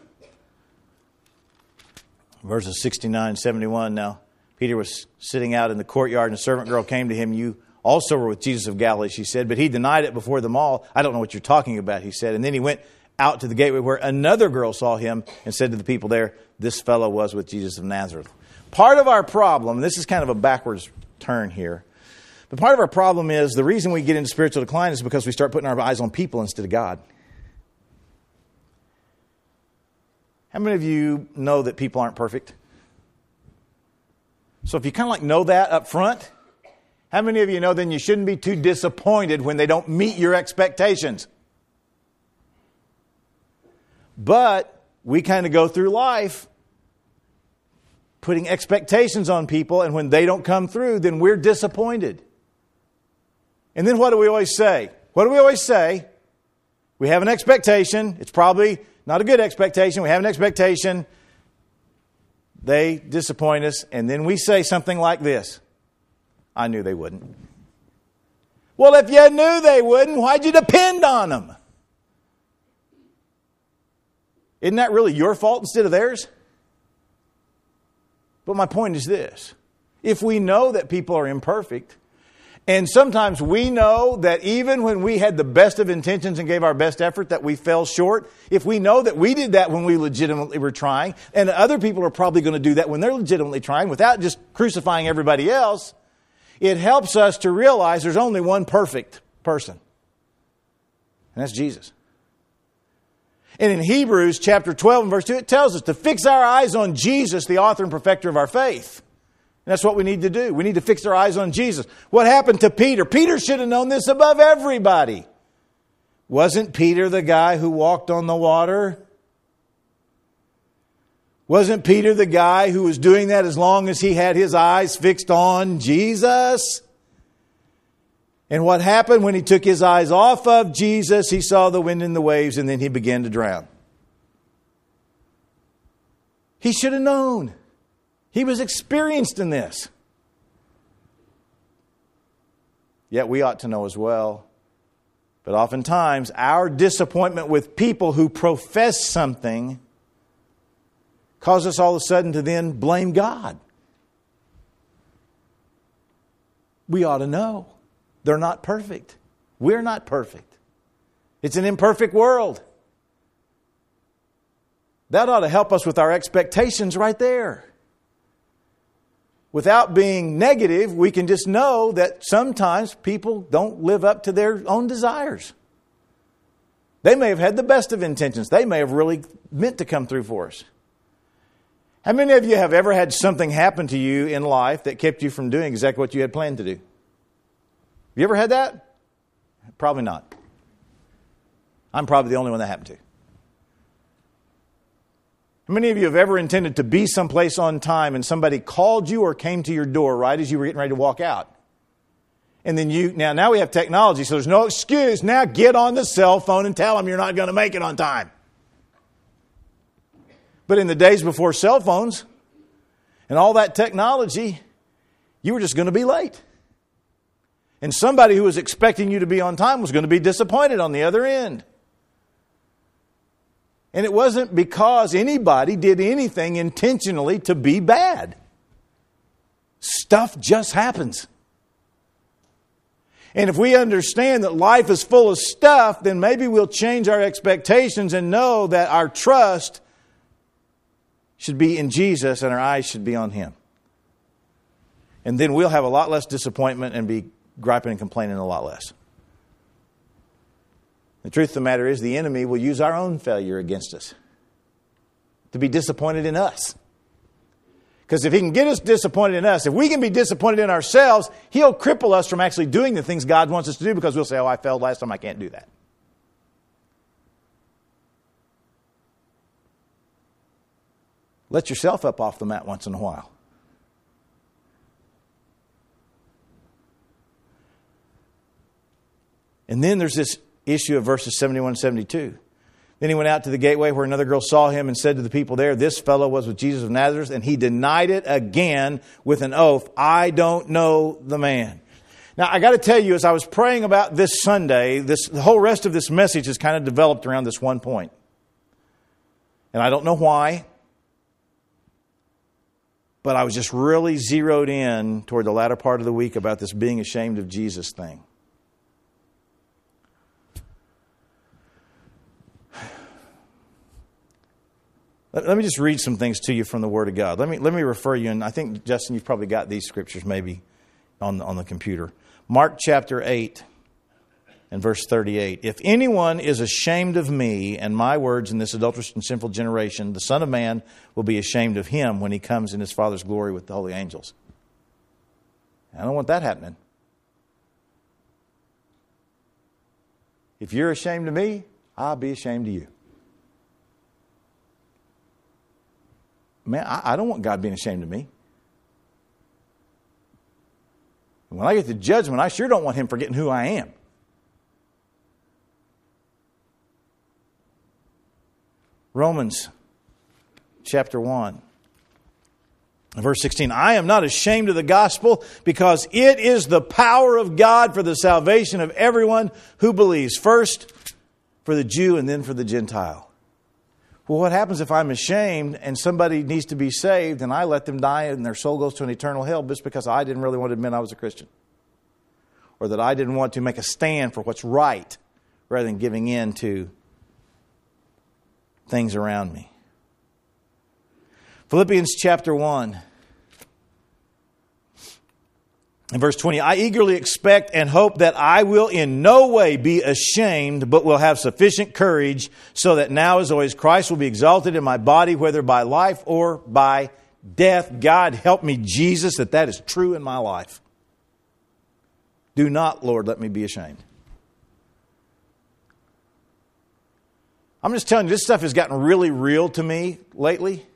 verses sixty-nine, seventy-one. Now, Peter was sitting out in the courtyard, and a servant girl came to him. You also were with Jesus of Galilee, she said. But he denied it before them all. I don't know what you're talking about, he said. And then he went out to the gateway where another girl saw him and said to the people there, this fellow was with Jesus of Nazareth. Part of our problem, and this is kind of a backwards turn here, but part of our problem is the reason we get into spiritual decline is because we start putting our eyes on people instead of God. How many of you know that people aren't perfect? So if you kind of like know that up front, how many of you know then you shouldn't be too disappointed when they don't meet your expectations? But we kind of go through life putting expectations on people, and when they don't come through, then we're disappointed. And then what do we always say? What do we always say? We have an expectation. It's probably not a good expectation. We have an expectation. They disappoint us. And then we say something like this. I knew they wouldn't. Well, if you knew they wouldn't, why'd you depend on them? Isn't that really your fault instead of theirs? But my point is this. If we know that people are imperfect, And sometimes we know that even when we had the best of intentions and gave our best effort that we fell short. If we know that we did that when we legitimately were trying, and other people are probably going to do that when they're legitimately trying without just crucifying everybody else, it helps us to realize there's only one perfect person. And that's Jesus. And in Hebrews chapter twelve and verse two, it tells us to fix our eyes on Jesus, the author and perfecter of our faith. And that's what we need to do. We need to fix our eyes on Jesus. What happened to Peter? Peter should have known this above everybody. Wasn't Peter the guy who walked on the water? Wasn't Peter the guy who was doing that as long as he had his eyes fixed on Jesus? And what happened when he took his eyes off of Jesus? He saw the wind and the waves, and then he began to drown. He should have known. He was experienced in this. Yet we ought to know as well. But oftentimes, our disappointment with people who profess something cause us all of a sudden to then blame God. We ought to know. They're not perfect. We're not perfect. It's an imperfect world. That ought to help us with our expectations right there. Without being negative, we can just know that sometimes people don't live up to their own desires. They may have had the best of intentions. They may have really meant to come through for us. How many of you have ever had something happen to you in life that kept you from doing exactly what you had planned to do? Have you ever had that? Probably not. I'm probably the only one that happened to. How many of you have ever intended to be someplace on time and somebody called you or came to your door right as you were getting ready to walk out? And then you, now, now we have technology, so there's no excuse. Now get on the cell phone and tell them you're not going to make it on time. But in the days before cell phones and all that technology, you were just going to be late. And somebody who was expecting you to be on time was going to be disappointed on the other end. And it wasn't because anybody did anything intentionally to be bad. Stuff just happens. And if we understand that life is full of stuff, then maybe we'll change our expectations and know that our trust should be in Jesus and our eyes should be on Him. And then we'll have a lot less disappointment and be griping and complaining a lot less. The truth of the matter is the enemy will use our own failure against us to be disappointed in us. Because if he can get us disappointed in us, if we can be disappointed in ourselves, he'll cripple us from actually doing the things God wants us to do because we'll say, oh, I failed last time, I can't do that. Let yourself up off the mat once in a while. And then there's this issue of verses seventy-one and seventy-two. Then he went out to the gateway where another girl saw him and said to the people there, this fellow was with Jesus of Nazareth, and he denied it again with an oath, I don't know the man. Now, I got to tell you, as I was praying about this Sunday, this the whole rest of this message has kind of developed around this one point. And I don't know why, but I was just really zeroed in toward the latter part of the week about this being ashamed of Jesus thing. Let me just read some things to you from the Word of God. Let me let me refer you, and I think, Justin, you've probably got these scriptures maybe on, on the computer. Mark chapter eight and verse thirty-eight. If anyone is ashamed of me and my words in this adulterous and sinful generation, the Son of Man will be ashamed of him when he comes in his Father's glory with the holy angels. I don't want that happening. If you're ashamed of me, I'll be ashamed of you. Man, I, I don't want God being ashamed of me. When I get to judgment, I sure don't want Him forgetting who I am. Romans chapter one, verse sixteen. I am not ashamed of the gospel because it is the power of God for the salvation of everyone who believes. First for the Jew and then for the Gentile. Well, what happens if I'm ashamed and somebody needs to be saved and I let them die and their soul goes to an eternal hell just because I didn't really want to admit I was a Christian? or that I didn't want to make a stand for what's right rather than giving in to things around me. Philippians chapter one. In verse twenty, I eagerly expect and hope that I will in no way be ashamed, but will have sufficient courage, so that now as always Christ will be exalted in my body, whether by life or by death. God help me, Jesus, that that is true in my life. Do not, Lord, let me be ashamed. I'm just telling you, this stuff has gotten really real to me lately,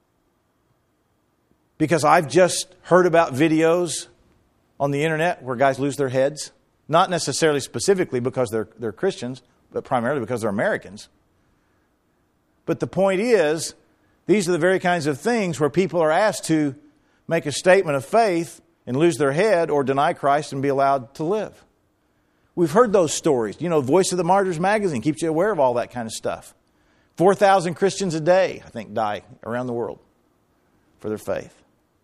because I've just heard about videos on the internet where guys lose their heads. Not necessarily specifically because they're, they're Christians, but primarily because they're Americans. But the point is, these are the very kinds of things where people are asked to make a statement of faith and lose their head or deny Christ and be allowed to live. We've heard those stories. You know, Voice of the Martyrs magazine keeps you aware of all that kind of stuff. four thousand Christians a day, I think, die around the world for their faith.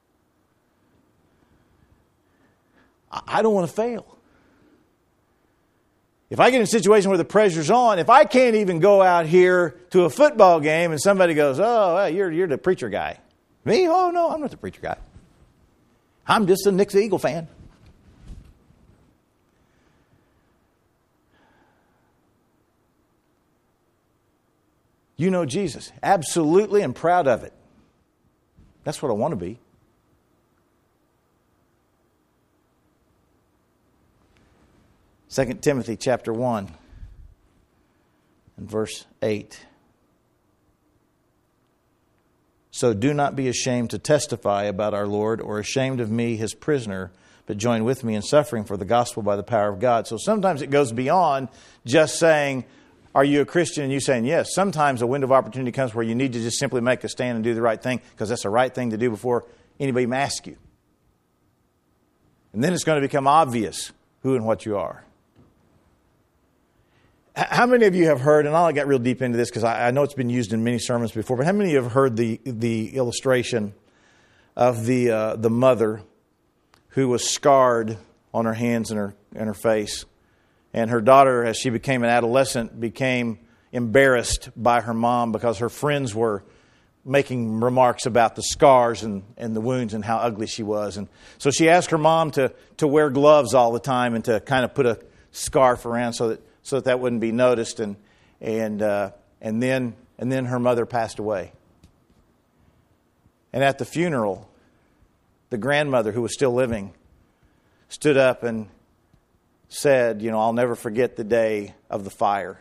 I don't want to fail. If I get in a situation where the pressure's on, if I can't even go out here to a football game and somebody goes, oh, well, you're, you're the preacher guy. Me? Oh, no, I'm not the preacher guy. I'm just a Knicks Eagle fan. You know Jesus. Absolutely, and proud of it. That's what I want to be. Second Timothy chapter one and verse eight. So do not be ashamed to testify about our Lord, or ashamed of me, his prisoner, but join with me in suffering for the gospel by the power of God. So sometimes it goes beyond just saying, are you a Christian? And you saying yes. Sometimes a window of opportunity comes where you need to just simply make a stand and do the right thing, because that's the right thing to do before anybody may ask you. And then it's going to become obvious who and what you are. How many of you have heard, and I'll get real deep into this because I, I know it's been used in many sermons before, but how many of you have heard the the illustration of the uh, the mother who was scarred on her hands and her and her face, and her daughter, as she became an adolescent, became embarrassed by her mom because her friends were making remarks about the scars and, and the wounds and how ugly she was, and so she asked her mom to to wear gloves all the time and to kind of put a scarf around so that. so that that wouldn't be noticed, and and uh, and then and then her mother passed away. And at the funeral, the grandmother, who was still living, stood up and said, "You know, I'll never forget the day of the fire."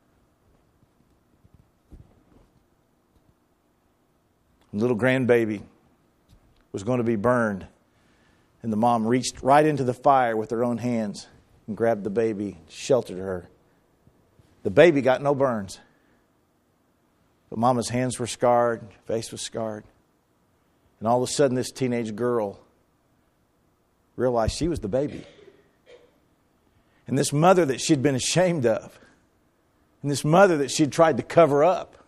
And little grandbaby was going to be burned, and the mom reached right into the fire with her own hands and grabbed the baby, sheltered her. The baby got no burns. But Mama's hands were scarred, face was scarred. And all of a sudden this teenage girl realized she was the baby. And this mother that she'd been ashamed of, and this mother that she'd tried to cover up,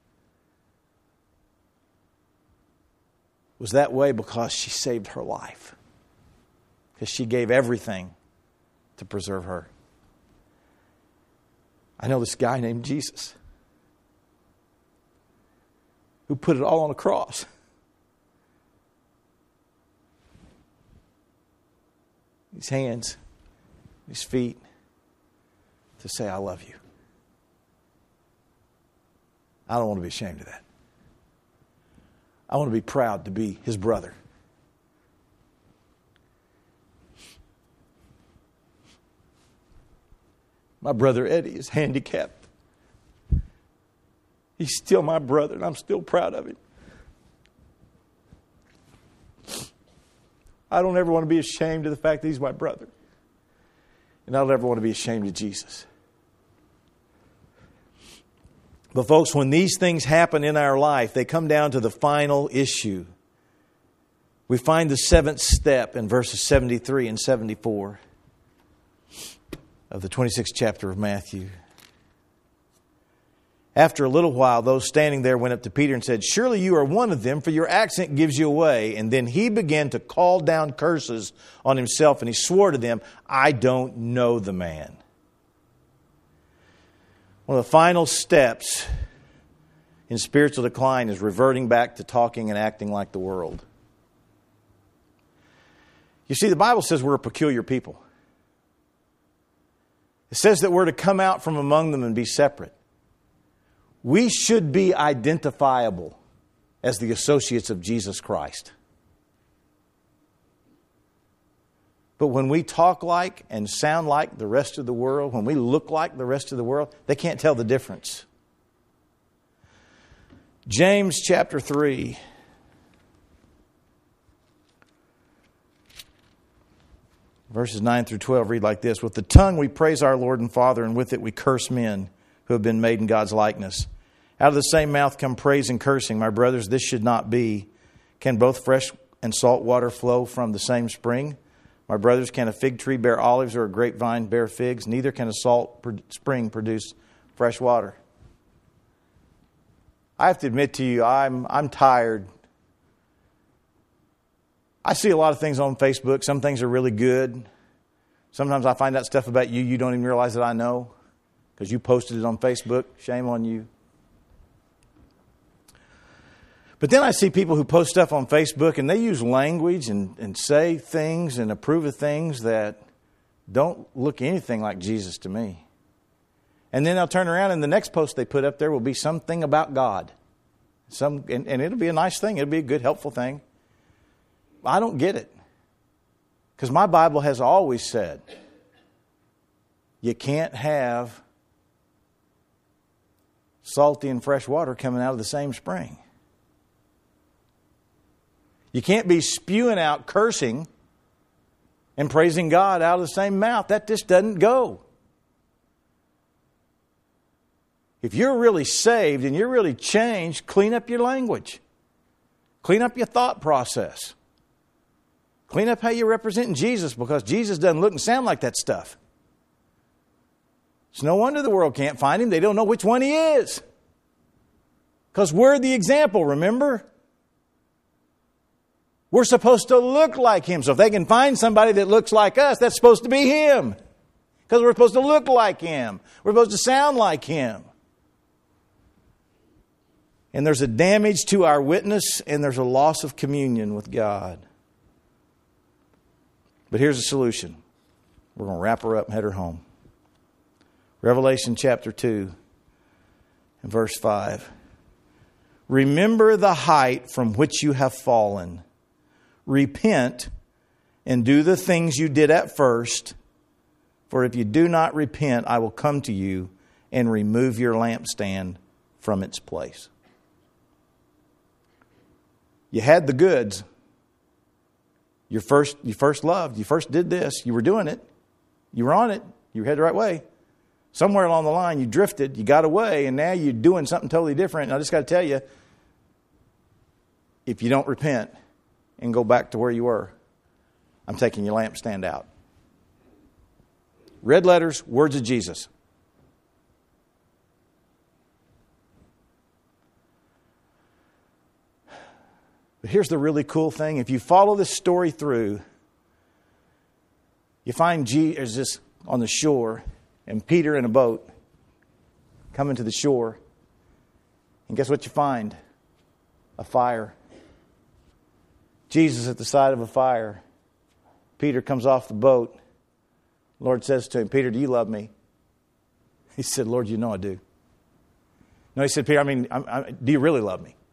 was that way because she saved her life. Because she gave everything to preserve her. I know this guy named Jesus who put it all on a cross. His hands, his feet, to say, I love you. I don't want to be ashamed of that. I want to be proud to be his brother. My brother Eddie is handicapped. He's still my brother, and I'm still proud of him. I don't ever want to be ashamed of the fact that he's my brother. And I don't ever want to be ashamed of Jesus. But folks, when these things happen in our life, they come down to the final issue. We find the seventh step in verses seventy-three and seventy-four. Of the twenty-sixth chapter of Matthew. After a little while, those standing there went up to Peter and said, "Surely you are one of them, for your accent gives you away." And then he began to call down curses on himself, and he swore to them, "I don't know the man." One of the final steps in spiritual decline is reverting back to talking and acting like the world. You see, the Bible says we're a peculiar people. It says that we're to come out from among them and be separate. We should be identifiable as the associates of Jesus Christ. But when we talk like and sound like the rest of the world, when we look like the rest of the world, they can't tell the difference. James chapter three. Verses nine through twelve read like this. "With the tongue we praise our Lord and Father, and with it we curse men who have been made in God's likeness. Out of the same mouth come praise and cursing. My brothers, this should not be. Can both fresh and salt water flow from the same spring? My brothers, can a fig tree bear olives or a grapevine bear figs? Neither can a salt spring produce fresh water." I have to admit to you, I'm I'm tired. I see a lot of things on Facebook. Some things are really good. Sometimes I find out stuff about you you don't even realize that I know because you posted it on Facebook. Shame on you. But then I see people who post stuff on Facebook and they use language and, and say things and approve of things that don't look anything like Jesus to me. And then they'll turn around and the next post they put up there will be something about God. Some and, and it'll be a nice thing. It'll be a good, helpful thing. I don't get it. Because my Bible has always said you can't have salty and fresh water coming out of the same spring. You can't be spewing out cursing and praising God out of the same mouth. That just doesn't go. If you're really saved and you're really changed, clean up your language. Clean up your thought process. Clean up how you're representing Jesus, because Jesus doesn't look and sound like that stuff. It's no wonder the world can't find Him. They don't know which one He is. Because we're the example, remember? We're supposed to look like Him. So if they can find somebody that looks like us, that's supposed to be Him. Because we're supposed to look like Him. We're supposed to sound like Him. And there's a damage to our witness, and there's a loss of communion with God. But here's the solution. We're going to wrap her up and head her home. Revelation chapter two and verse five. "Remember the height from which you have fallen. Repent and do the things you did at first. For if you do not repent, I will come to you and remove your lampstand from its place." You had the goods. You first, you first loved. You first did this. You were doing it. You were on it. You were headed the right way. Somewhere along the line, you drifted. You got away, and now you're doing something totally different. And I just got to tell you, if you don't repent and go back to where you were, I'm taking your lampstand out. Red letters, words of Jesus. But here's the really cool thing. If you follow this story through, you find Jesus on the shore and Peter in a boat coming to the shore. And guess what you find? A fire. Jesus at the side of a fire. Peter comes off the boat. The Lord says to him, "Peter, do you love me?" He said, "Lord, you know I do." No, he said, "Peter, I mean, I'm, I'm, do you really love me?"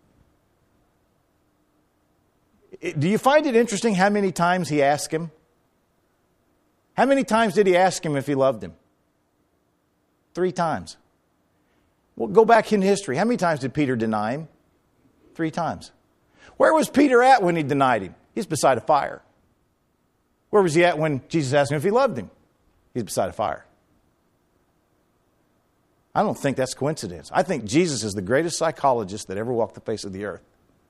Do you find it interesting how many times he asked him? How many times did he ask him if he loved him? Three times. Well, go back in history. How many times did Peter deny him? Three times. Where was Peter at when he denied him? He's beside a fire. Where was he at when Jesus asked him if he loved him? He's beside a fire. I don't think that's coincidence. I think Jesus is the greatest psychologist that ever walked the face of the earth.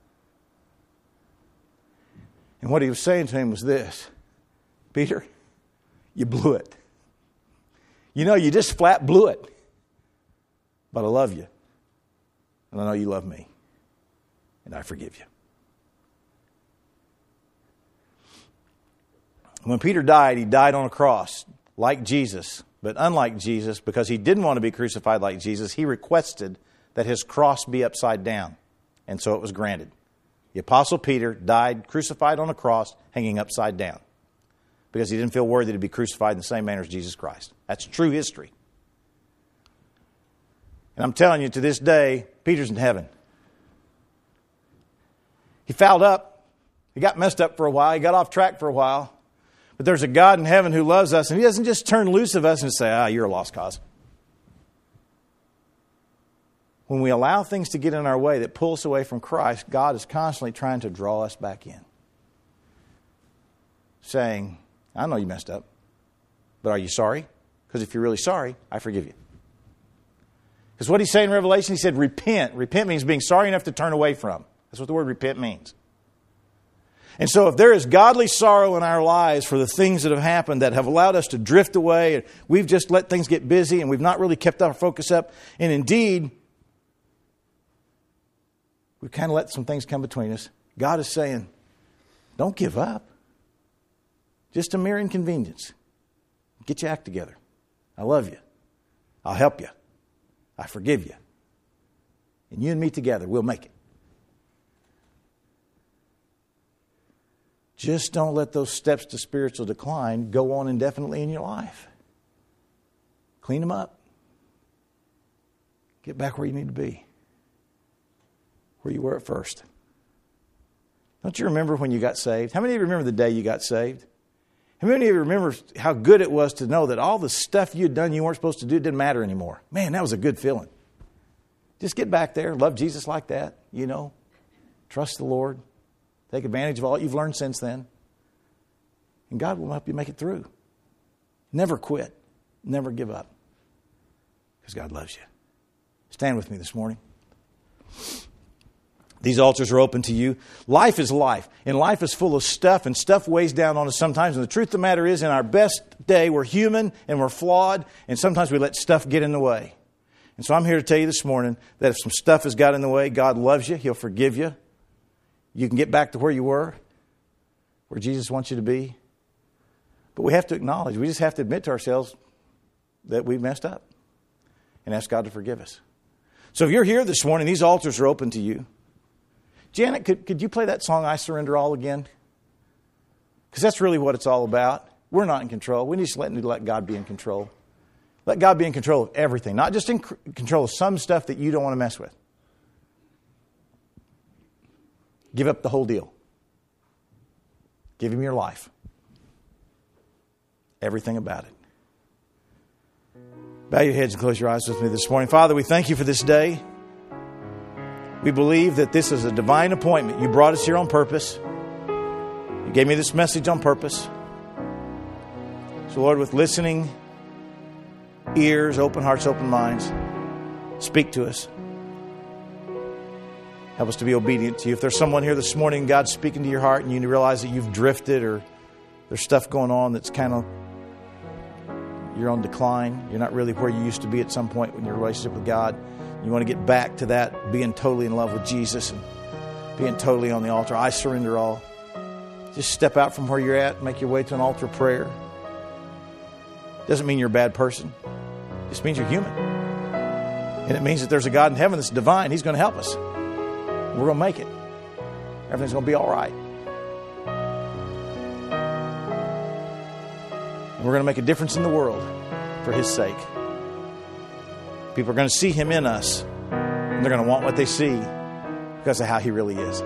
And what he was saying to him was this: Peter, you blew it. You know, you just flat blew it. But I love you. And I know you love me. And I forgive you. When Peter died, he died on a cross like Jesus. But unlike Jesus, because he didn't want to be crucified like Jesus, he requested that his cross be upside down. And so it was granted. The Apostle Peter died crucified on a cross, hanging upside down. Because he didn't feel worthy to be crucified in the same manner as Jesus Christ. That's true history. And I'm telling you, to this day, Peter's in heaven. He fouled up. He got messed up for a while. He got off track for a while. But there's a God in heaven who loves us, and He doesn't just turn loose of us and say, ah, you're a lost cause. When we allow things to get in our way that pull us away from Christ, God is constantly trying to draw us back in. Saying, I know you messed up, but are you sorry? Because if you're really sorry, I forgive you. Because what He's saying in Revelation, He said, repent. Repent means being sorry enough to turn away from. That's what the word repent means. And so if there is godly sorrow in our lives for the things that have happened that have allowed us to drift away, and we've just let things get busy and we've not really kept our focus up, and indeed, we've kind of let some things come between us, God is saying, don't give up. Just a mere inconvenience. Get your act together. I love you. I'll help you. I forgive you. And you and me together, we'll make it. Just don't let those steps to spiritual decline go on indefinitely in your life. Clean them up. Get back where you need to be. Where you were at first. Don't you remember when you got saved? How many of you remember the day you got saved? How many of you remember how good it was to know that all the stuff you'd done you weren't supposed to do didn't matter anymore? Man, that was a good feeling. Just get back there. Love Jesus like that, you know. Trust the Lord. Take advantage of all you've learned since then. And God will help you make it through. Never quit. Never give up. Because God loves you. Stand with me this morning. These altars are open to you. Life is life. And life is full of stuff. And stuff weighs down on us sometimes. And the truth of the matter is, in our best day, we're human and we're flawed. And sometimes we let stuff get in the way. And so I'm here to tell you this morning that if some stuff has got in the way, God loves you. He'll forgive you. You can get back to where you were, where Jesus wants you to be. But we have to acknowledge, we just have to admit to ourselves that we've messed up and ask God to forgive us. So if you're here this morning, these altars are open to you. Janet, could, could you play that song, I Surrender All, again? Because that's really what it's all about. We're not in control. We need to let, let God be in control. Let God be in control of everything, not just in control of some stuff that you don't want to mess with. Give up the whole deal. Give Him your life. Everything about it. Bow your heads and close your eyes with me this morning. Father, we thank You for this day. We believe that this is a divine appointment. You brought us here on purpose. You gave me this message on purpose. So, Lord, with listening ears, open hearts, open minds, speak to us. Help us to be obedient to You. If there's someone here this morning, God's speaking to your heart, and you realize that you've drifted or there's stuff going on that's kind of, you're on decline. You're not really where you used to be at some point in your relationship with God. You want to get back to that, being totally in love with Jesus and being totally on the altar. I surrender all. Just step out from where you're at, make your way to an altar of prayer. Doesn't mean you're a bad person. It just means you're human. And it means that there's a God in heaven that's divine. He's going to help us. We're going to make it. Everything's going to be all right. And we're going to make a difference in the world for His sake. People are going to see Him in us, and they're going to want what they see because of how He really is.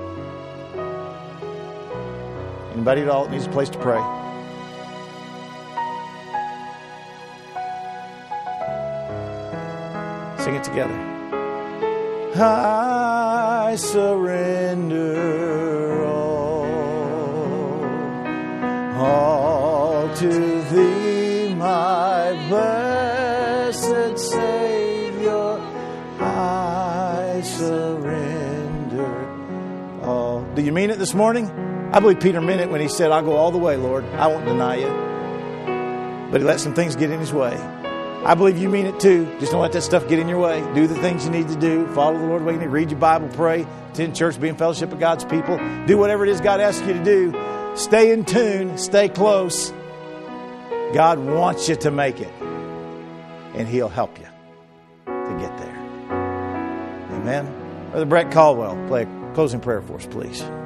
Anybody at all that needs a place to pray? Sing it together. I surrender all, all to Thee, my blessed Savior. I surrender all. Do you mean it this morning? I believe Peter meant it when he said, I'll go all the way, Lord. I won't deny You. But he let some things get in his way. I believe you mean it too. Just don't let that stuff get in your way. Do the things you need to do. Follow the Lord the way you need. Read your Bible, pray, attend church, be in fellowship with God's people. Do whatever it is God asks you to do. Stay in tune. Stay close. God wants you to make it. And He'll help you to get there. Amen. Brother Brett Caldwell, play a closing prayer for us, please.